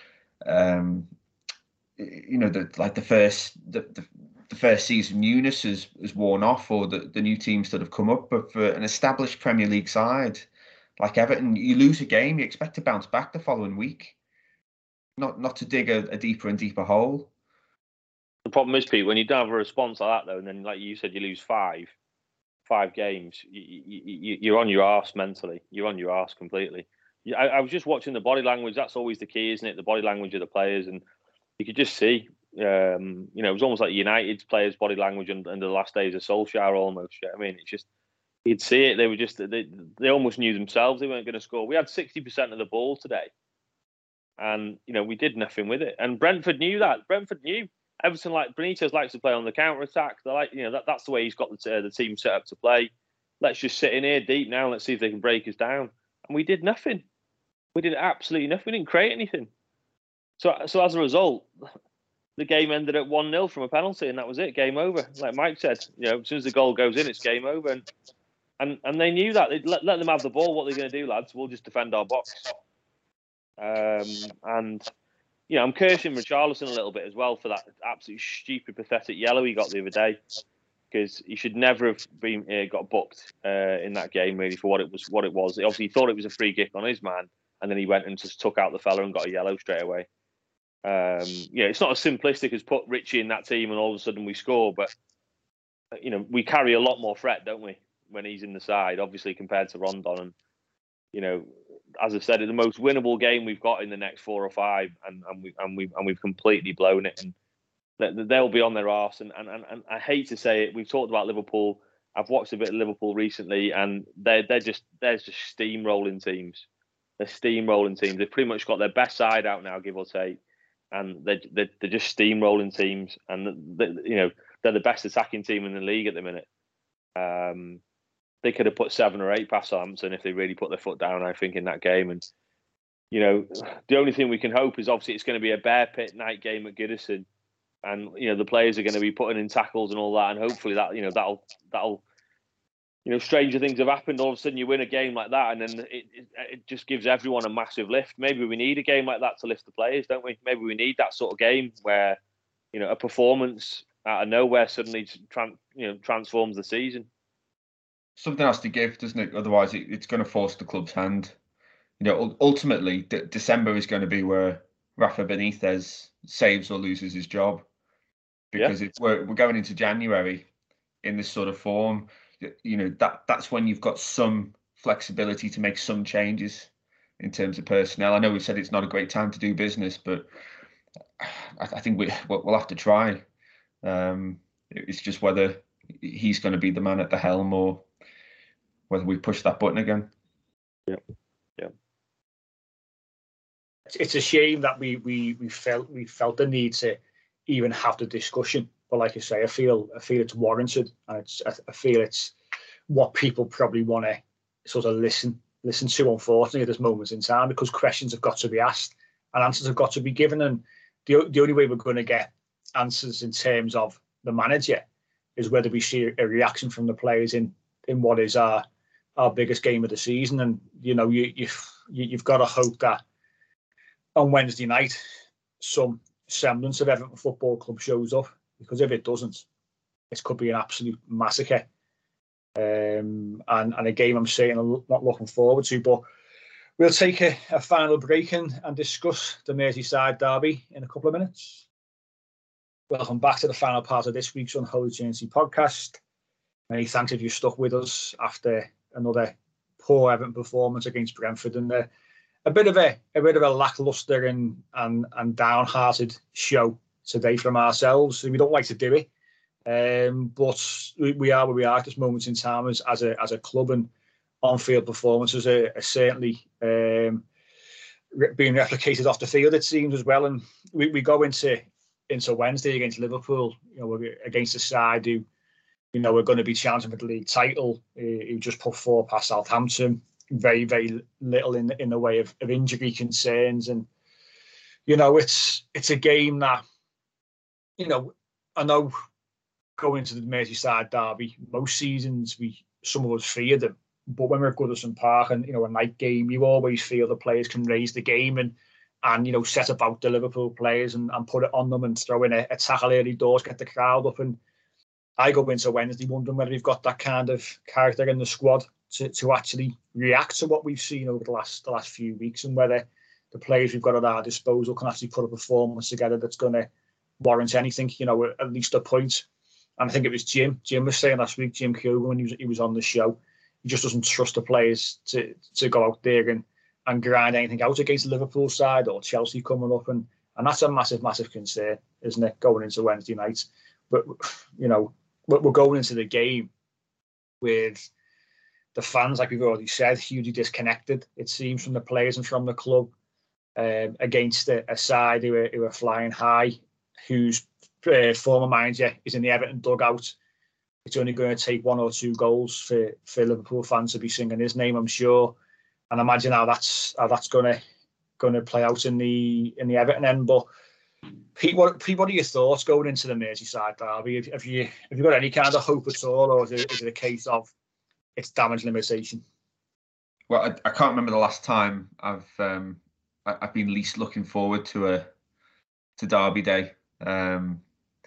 um you know, the like the first the, the the first season newness has, has worn off, or the, the new teams that have come up. But for an established Premier League side like Everton, you lose a game, you expect to bounce back the following week, not not to dig a, a deeper and deeper hole. The problem is, Pete, when you don't have a response like that, though, and then, like you said, you lose five, five games, you, you, you're on your arse mentally. You're on your arse completely. I, I was just watching the body language. That's always the key, isn't it? The body language of the players, and you could just see. Um, you know, it was almost like United's players' body language under, under the last days of Solskjaer almost. I mean, it's just, you'd see it. They were just, they, they almost knew themselves they weren't going to score. We had sixty percent of the ball today. And, you know, we did nothing with it. And Brentford knew that. Brentford knew. Everton, like, Benitez likes to play on the counter-attack. They're like, you know, that, that's the way he's got the, uh, the team set up to play. Let's just sit in here deep now and let's see if they can break us down. And we did nothing. We did absolutely nothing. We didn't create anything. So, so as a result, the game ended at one nil from a penalty, and that was it. Game over. Like Mike said, you know, as soon as the goal goes in, it's game over. And and, and they knew that. They'd let, let them have the ball. What they're going to do, lads, we'll just defend our box. Um, and, you know, I'm cursing Richarlison a little bit as well for that absolutely stupid, pathetic yellow he got the other day, because he should never have been uh, got booked uh, in that game, really, for what it was. What it was. Obviously, he thought it was a free kick on his man, and then he went and just took out the fella and got a yellow straight away. Um, yeah, it's not as simplistic as put Richie in that team and all of a sudden we score, but you know, we carry a lot more threat, don't we, when he's in the side, obviously, compared to Rondon. And you know, as I said, it's the most winnable game we've got in the next four or five, and, and we and we and we've completely blown it, and they'll be on their arse. And, and and and I hate to say it, we've talked about Liverpool. I've watched a bit of Liverpool recently, and they're they're just they're just steamrolling teams. they're steamrolling teams. They've pretty much got their best side out now, give or take, and they're they're, they're just steamrolling teams, and they, you know they're the best attacking team in the league at the minute. Um, they could have put seven or eight past Southampton if they really put their foot down, I think, in that game. And you know, the only thing we can hope is obviously it's going to be a bear pit night game at Goodison, and you know the players are going to be putting in tackles and all that, and hopefully that you know that'll that'll. You know, stranger things have happened. All of a sudden, you win a game like that, and then it, it, it just gives everyone a massive lift. Maybe we need a game like that to lift the players, don't we? Maybe we need that sort of game where, you know, a performance out of nowhere suddenly, tran- you know, transforms the season. Something has to give, doesn't it? Otherwise, it, it's going to force the club's hand. You know, ultimately, de- December is going to be where Rafa Benitez saves or loses his job, because yeah. it's, we're we're going into January in this sort of form. You know, that that's when you've got some flexibility to make some changes in terms of personnel. I know we said it's not a great time to do business, but I, I think we we'll have to try. Um, it's just whether he's going to be the man at the helm or whether we push that button again. Yeah, yeah. It's a shame that we we we felt we felt the need to even have the discussion. But like I say, I feel I feel it's warranted, and it's I feel it's what people probably want to sort of listen listen to. Unfortunately, at this moment in time, because questions have got to be asked and answers have got to be given, and the the only way we're going to get answers in terms of the manager is whether we see a reaction from the players in in what is our our biggest game of the season. And you know, you you've you've got to hope that on Wednesday night some semblance of Everton Football Club shows up. Because if it doesn't, it could be an absolute massacre. Um, and, and a game I'm saying I'm not looking forward to. But we'll take a, a final break and, and discuss the Merseyside derby in a couple of minutes. Welcome back to the final part of this week's Unholy Trinity podcast. Many thanks if you stuck with us after another poor Everton performance against Brentford, and a, a bit of a a bit of a lacklustre and and, and downhearted show today from ourselves. We don't like to do it, um, but we, we are where we are at this moment in time as, as a as a club, and on-field performances are, are certainly um, re- being replicated off the field, it seems, as well. And we, we go into into Wednesday against Liverpool, you know, we're against a side who, you know, we're going to be challenging for the league title, uh, who just put four past Southampton. Very, very little in in the way of, of injury concerns, and you know, it's it's a game that. You know, I know going to the Merseyside derby, most seasons we some of us fear them, but when we're at Goodison Park and you know a night game, you always feel the players can raise the game and and you know set about the Liverpool players and, and put it on them and throw in a, a tackle early doors, get the crowd up. And I go into Wednesday wondering whether we've got that kind of character in the squad to, to actually react to what we've seen over the last the last few weeks, and whether the players we've got at our disposal can actually put a performance together that's going to warrant anything, you know, at least a point. And I think it was Jim. Jim was saying last week, Jim Kyogo, when he was he was on the show, he just doesn't trust the players to to go out there and, and grind anything out against the Liverpool side or Chelsea coming up, and and that's a massive, massive concern, isn't it, going into Wednesday night? But you know, we're going into the game with the fans, like we've already said, hugely disconnected, it seems, from the players and from the club, um, against a, a side who are, who are flying high, whose uh, former manager is in the Everton dugout. It's only going to take one or two goals for, for Liverpool fans to be singing his name, I'm sure. And imagine how that's how that's going to going to play out in the in the Everton end. But Pete, what Pete, what are your thoughts going into the Merseyside derby? Have, have you have you got any kind of hope at all, or is it, is it a case of it's damage limitation? Well, I, I can't remember the last time I've um, I, I've been least looking forward to a to Derby Day. Um,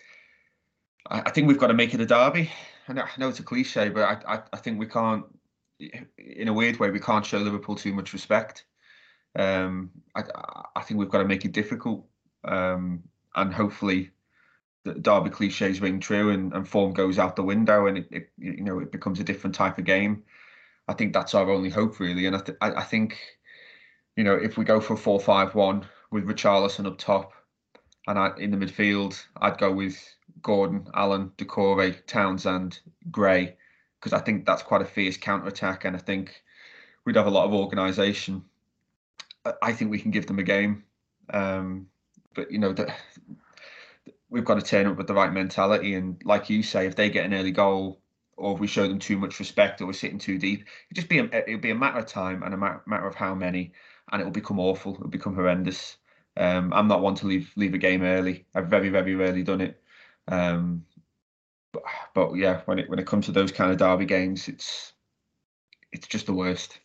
I, I think we've got to make it a derby. I know, I know it's a cliche, but I, I, I think we can't, in a weird way, we can't show Liverpool too much respect. Um, I, I think we've got to make it difficult, um, and hopefully the derby cliches ring true and, and form goes out the window, and it, it you know it becomes a different type of game. I think that's our only hope, really. And I, th- I, I think, you know, if we go for a four five one with Richarlison up top, and I, in the midfield, I'd go with Gordon, Allen, Doucouré, Townsend, Gray, because I think that's quite a fierce counter-attack, and I think we'd have a lot of organisation I think we can give them a game. Um, but, you know, the, we've got to turn up with the right mentality. And like you say, if they get an early goal or if we show them too much respect or we're sitting too deep, it'll just be a, it'll be a matter of time and a matter of how many, and it will become awful. It'll become horrendous. Um, I'm not one to leave leave a game early. I've very, very rarely done it. Um, but, but yeah, when it when it comes to those kind of derby games, it's it's just the worst.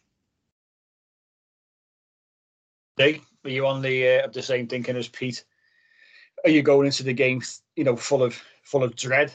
Dave, are you on the uh, the same thinking as Pete? Are you going into the game, you know, full of full of dread?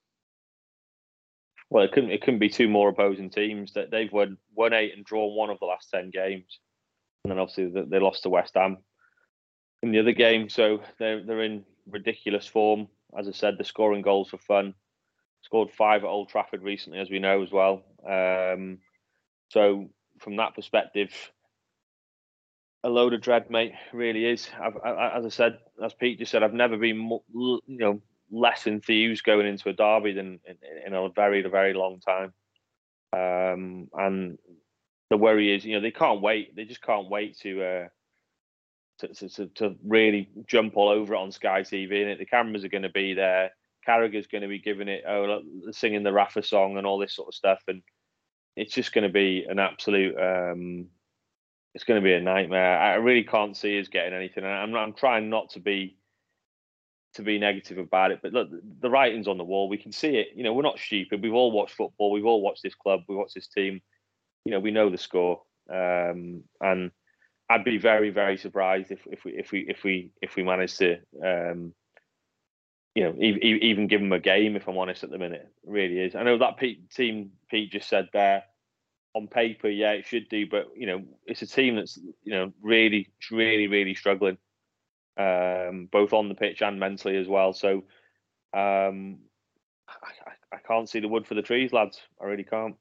Well, it couldn't it couldn't be two more opposing teams. That they've won won eight and drawn one of the last ten games, and then obviously they, they lost to West Ham in the other game. So they're they're in ridiculous form. As I said, they're scoring goals for fun. Scored five at Old Trafford recently, as we know as well. Um, so from that perspective, a load of dread, mate. Really is. I've, I, as I said, as Pete just said, I've never been more, you know less enthused going into a derby than in, in a very, very long time. Um, and the worry is, you know, they can't wait. They just can't wait to uh, to, to to really jump all over it on Sky T V. And the cameras are going to be there. Carragher's going to be giving it, oh, singing the Rafa song and all this sort of stuff. And it's just going to be an absolute. Um, it's going to be a nightmare. I really can't see us getting anything. I'm I'm trying not to be. to be negative about it, but look, the writing's on the wall. We can see it. You know, we're not stupid. We've all watched football. We've all watched this club. We watched this team. You know, we know the score. Um, and I'd be very, very surprised if, if we if we if we if we manage to, um, you know, e- even give them a game. If I'm honest, at the minute, it really is. I know that Pete, team Pete just said there. On paper, yeah, it should do, but you know, it's a team that's you know really, really, really struggling. Um, both on the pitch and mentally as well. So um, I, I can't see the wood for the trees, lads. I really can't.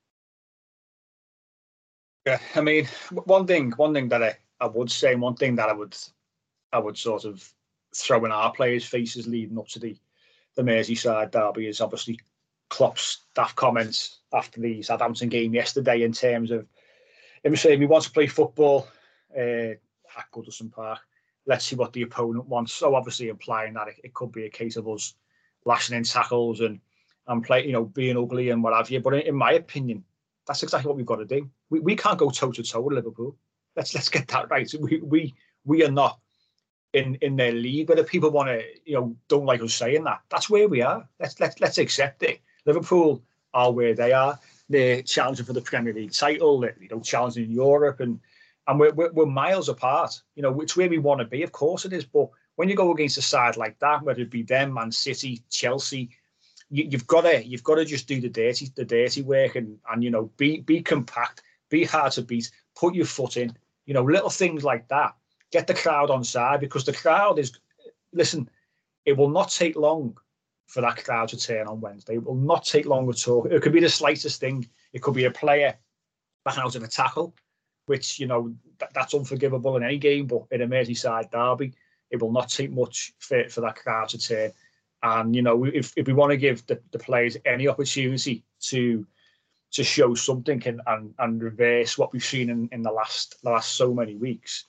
Yeah, I mean, one thing, one thing that I, I would say, and one thing that I would, I would sort of throw in our players' faces leading up to the the Merseyside derby is obviously Klopp's staff comments after the Southampton game yesterday in terms of him saying we want to play football uh, at Goodison Park. Let's see what the opponent wants. So obviously implying that it, it could be a case of us lashing in tackles and and play, you know, being ugly and what have you. But in, in my opinion, that's exactly what we've got to do. We we can't go toe to toe with Liverpool. Let's let's get that right. We we we are not in, in their league. Whether people want to, you know, don't like us saying that, that's where we are. Let's let's let's accept it. Liverpool are where they are. They're challenging for the Premier League title. They're, you know, challenging in Europe and. And we're, we're, we're miles apart, you know, which where we want to be, of course it is. But when you go against a side like that, whether it be them, Man City, Chelsea, you, you've got to you've got to just do the dirty the dirty work and and you know be be compact, be hard to beat, put your foot in, you know, little things like that. Get the crowd on side because the crowd is. Listen, it will not take long for that crowd to turn on Wednesday. It will not take long at all. It could be the slightest thing. It could be a player back out of a tackle. Which, you know, that, that's unforgivable in any game, but in a Merseyside derby, it will not take much for, for that crowd to turn. And, you know, if, if we want to give the, the players any opportunity to to show something and, and, and reverse what we've seen in, in the last the last so many weeks,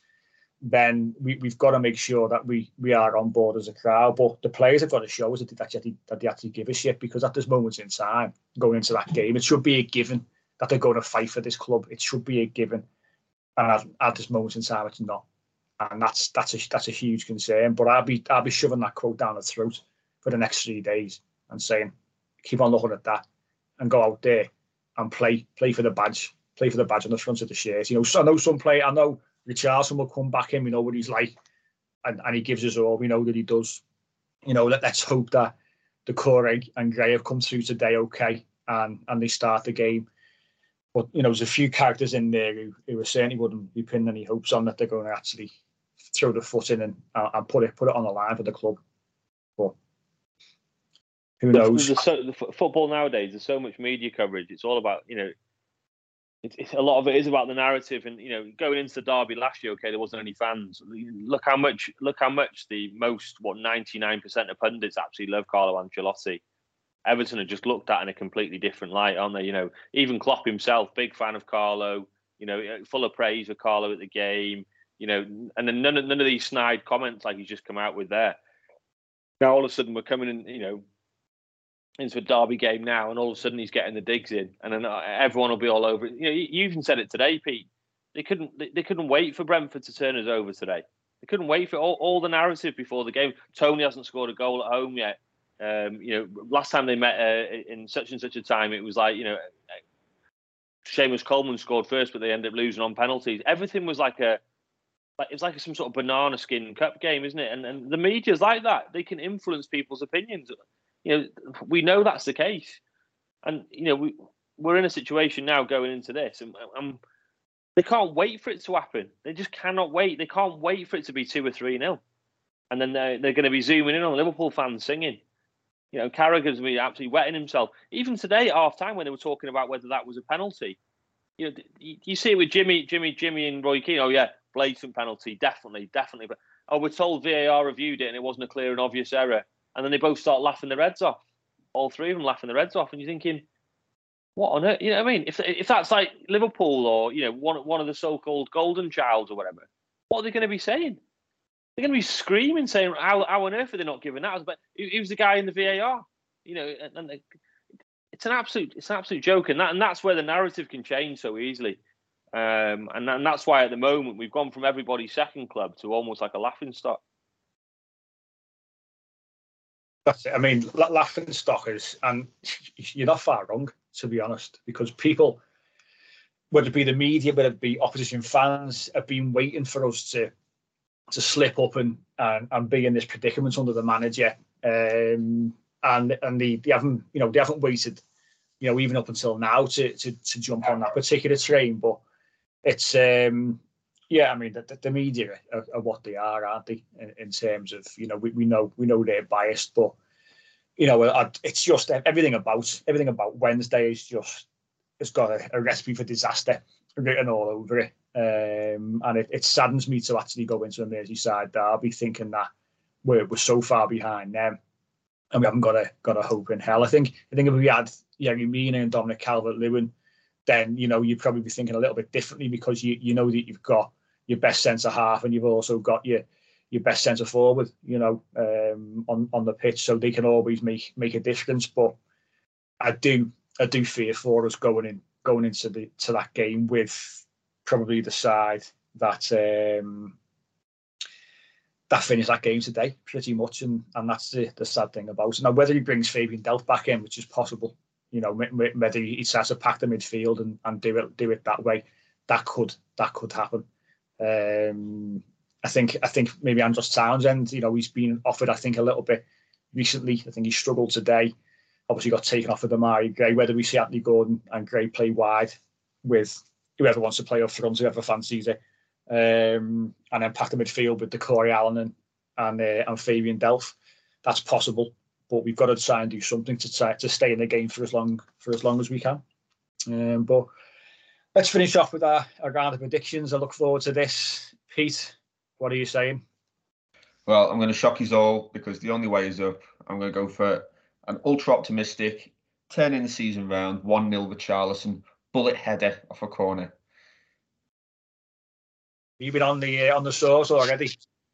then we, we've got to make sure that we we are on board as a crowd. But the players have got to show us that they actually, that they actually give a shit, because at this moment in time, going into that game, it should be a given that they're going to fight for this club. It should be a given. And at, at this moment in time, it's not, and that's that's a that's a huge concern. But I'll be I'll be shoving that quote down the throat for the next three days and saying, keep on looking at that, and go out there and play play for the badge, play for the badge on the front of the shirt. You know, so I know some play. I know Richarlison will come back in. We know what he's like, and, and he gives us all. We know that he does. You know, let, let's hope that the Corey and Gray have come through today okay, and and they start the game. But, you know, there's a few characters in there who, who certainly wouldn't be pinning any hopes on that they're going to actually throw the foot in and, uh, and put it put it on the line for the club. But who knows? The, the, the football nowadays, there's so much media coverage. It's all about, you know, it's, it's a lot of it is about the narrative. And, you know, going into the derby last year, okay, there wasn't any fans. Look how much, look how much the most, what, ninety-nine percent of pundits actually love Carlo Ancelotti. Everton are just looked at in a completely different light, aren't they? You know, even Klopp himself, big fan of Carlo, you know, full of praise for Carlo at the game. You know, and then none of none of these snide comments like he's just come out with there. Now all of a sudden we're coming in, you know, into a derby game now, and all of a sudden he's getting the digs in, and then everyone will be all over it. You know, you even said it today, Pete. They couldn't they, they couldn't wait for Brentford to turn us over today. They couldn't wait for all, all the narrative before the game. Tony hasn't scored a goal at home yet. Um, you know, last time they met uh, in such and such a time, it was like, you know, Seamus Coleman scored first, but they ended up losing on penalties. Everything was like a Like, it was like some sort of banana skin cup game, isn't it? And and the media's like that. They can influence people's opinions. You know, we know that's the case. And, you know, we, we're in a situation now going into this, and, and they can't wait for it to happen. They just cannot wait. They can't wait for it to be two or three nil. And then they're, they're going to be zooming in on Liverpool fans singing. You know, Carragher's been absolutely wetting himself. Even today at half-time when they were talking about whether that was a penalty, you know, you, you see it with Jimmy, Jimmy, Jimmy and Roy Keane. Oh, yeah. Blatant penalty, definitely, definitely. But oh, we're told V A R reviewed it and it wasn't a clear and obvious error. And then they both start laughing their heads off. All three of them laughing their heads off, and you're thinking, what on earth? You know what I mean? If if that's like Liverpool or, you know, one one of the so-called golden childs or whatever, what are they going to be saying? They're going to be screaming, saying, "How, how on earth are they not giving that?" But who's the guy in the V A R? You know, and, and it's an absolute it's an absolute joke, and that and that's where the narrative can change so easily. Um, and, and that's why at the moment we've gone from everybody's second club to almost like a laughing stock. That's it. I mean, laughing stock is, and you're not far wrong, to be honest, because people, whether it be the media, whether it be opposition fans, have been waiting for us to to slip up and and, and be in this predicament under the manager. Um, and and they, they haven't, you know, they haven't waited, you know, even up until now to to, to jump on that particular train. But it's, um, yeah, I mean, the, the media are, are what they are, aren't they? In, in terms of, you know, we, we know we know they're biased, but you know, it's just everything about everything about Wednesday is just it's got a, a recipe for disaster written all over it, um, and it, it saddens me to actually go into a Merseyside derby thinking that we're we're so far behind them, and we haven't got a got a hope in hell. I think I think if we had Yerry Mina and Dominic Calvert-Lewin, then, you know, you'd probably be thinking a little bit differently, because you you know that you've got your best centre half and you've also got your your best centre forward, you know, um, on on the pitch, so they can always make make a difference. But I do I do fear for us going in going into the to that game with probably the side that um, that finished that game today pretty much, and and that's the the sad thing about it. Now, whether he brings Fabian Delph back in, which is possible. You know, whether he starts to pack the midfield and, and do it do it that way, that could that could happen. Um, I think I think maybe Andros Townsend, you know, he's been offered, I think, a little bit recently. I think he struggled today. Obviously got taken off with Amari Gray. Whether we see Anthony Gordon and Gray play wide with whoever wants to play up front, whoever fancies it, um, and then pack the midfield with Decore Allen and and, uh, and Fabian Delph, that's possible. But we've got to try and do something to try to stay in the game for as long for as long as we can. Um, but let's finish off with our, our round of predictions. I look forward to this. Pete, what are you saying? Well, I'm going to shock you all, because the only way is up. I'm going to go for an ultra optimistic, turning the season round, one nil with Richarlison, bullet header off a corner. You've been on the uh, on the source already.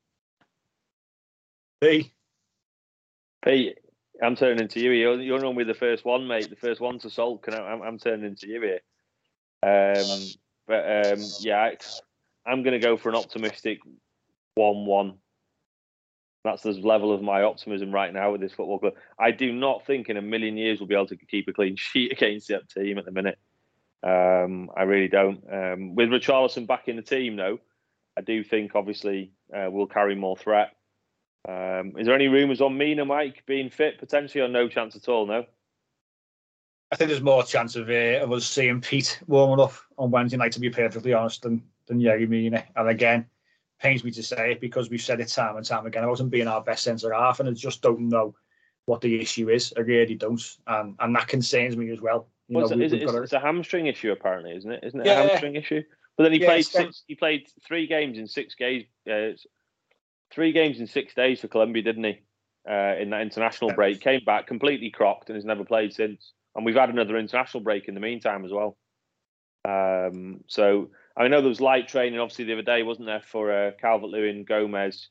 Pete. Pete, I'm turning to you. You're, you're normally the first one, mate. The first one to Sulk, and I'm, I'm turning to you here. Um, but um, yeah, I, I'm going to go for an optimistic one one. That's the level of my optimism right now with this football club. I do not think in a million years we'll be able to keep a clean sheet against that team at the minute. Um, I really don't. Um, with Richarlison back in the team, though, I do think obviously uh, we'll carry more threat. Um, is there any rumours on Mina, Mike, being fit potentially, or no chance at all? No. I think there's more chance of, uh, of us seeing Pete warming up on Wednesday night, to be perfectly honest, than than Yerry Mina. And again, pains me to say it, because we've said it time and time again. I wasn't being our best centre half, and I just don't know what the issue is. I really don't, and and that concerns me as well. You well, know, it's, we, it's, a, it's a hamstring issue, apparently, isn't it? Isn't it yeah. a hamstring issue? But then he yeah, played six. He played three games in six games. Uh, three games in six days for Colombia, didn't he? Uh, in that international break, came back completely crocked and has never played since. And we've had another international break in the meantime as well. Um, so I know there was light training, obviously, the other day, wasn't there, for uh, Calvert-Lewin, Gomez.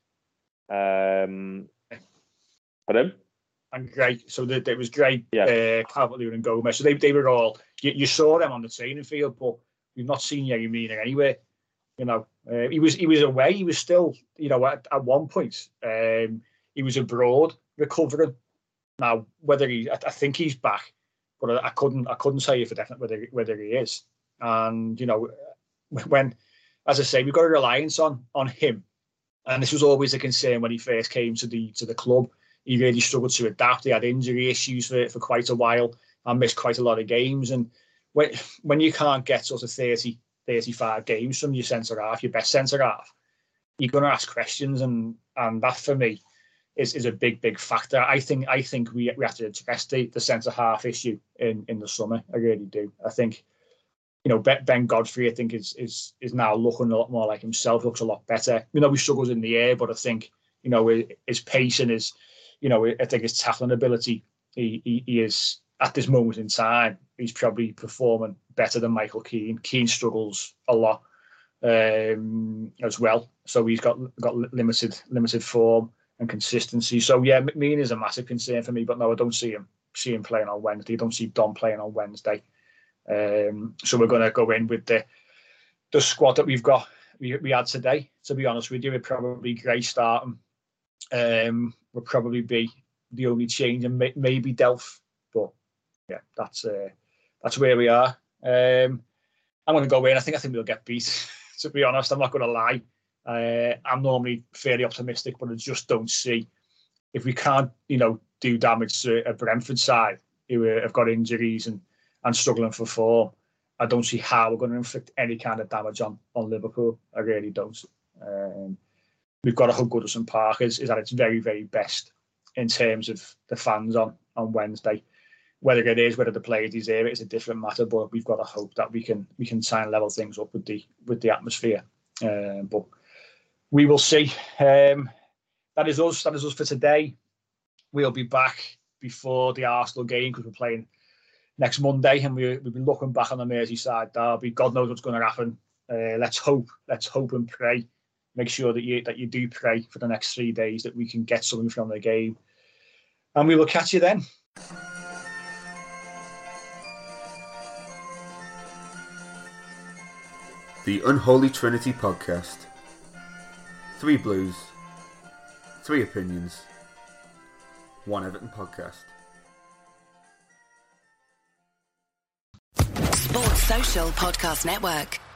Um, pardon? And great. So it was great. Yeah. Uh, Calvert-Lewin and Gomez. So they they were all. You, you saw them on the training field, but we've not seen Yerry Mina anywhere. You know, uh, he was he was away. He was still, you know, at, at one point, um, he was abroad recovering. Now, whether he, I, I think he's back, but I, I couldn't I couldn't say for definite whether whether he is. And you know, when, as I say, we've got a reliance on on him, and this was always a concern when he first came to the to the club. He really struggled to adapt. He had injury issues for, for quite a while and missed quite a lot of games. And when when you can't get sort of thirty, thirty-five games from your centre-half, your best centre-half, you're going to ask questions. And and that, for me, is, is a big, big factor. I think I think we, we have to address the, the centre-half issue in, in the summer. I really do. I think, you know, Ben Godfrey, I think, is is is now looking a lot more like himself, looks a lot better. You know, he struggles in the air, but I think, you know, his pace and his, you know, I think his tackling ability, he, he, he is, at this moment in time, he's probably performing better than Michael Keane. Keane struggles a lot um, as well. So he's got got limited limited form and consistency. So, yeah, Mina is a massive concern for me, but no, I don't see him see him playing on Wednesday. I don't see Don playing on Wednesday. Um, so we're going to go in with the the squad that we've got, we, we had today. To be honest with you, it'd probably Gray starting. Um, will probably be the only change, and may, maybe Delph, but yeah, that's uh, that's where we are. Um, I'm going to go in. I think I think we'll get beat. To be honest, I'm not going to lie. Uh, I'm normally fairly optimistic, but I just don't see, if we can't, you know, do damage to a Brentford side who have got injuries and and struggling for form. I don't see how we're going to inflict any kind of damage on on Liverpool. I really don't. Um, We've got to hope Goodison Park is, is at its very, very best in terms of the fans on, on Wednesday. Whether it is, whether the players deserve it is a different matter, but we've got to hope that we can we can try and level things up with the with the atmosphere. Um, but we will see. Um, that is us. That is us for today. We'll be back before the Arsenal game because we're playing next Monday, and we, we'll be looking back on the Merseyside derby. God knows what's going to happen. Uh, let's hope. Let's hope and pray. Make sure that you that you do pray for the next three days that we can get something from the game. And we will catch you then. The Unholy Trinity Podcast. Three Blues. Three Opinions. One Everton Podcast. Sports Social Podcast Network.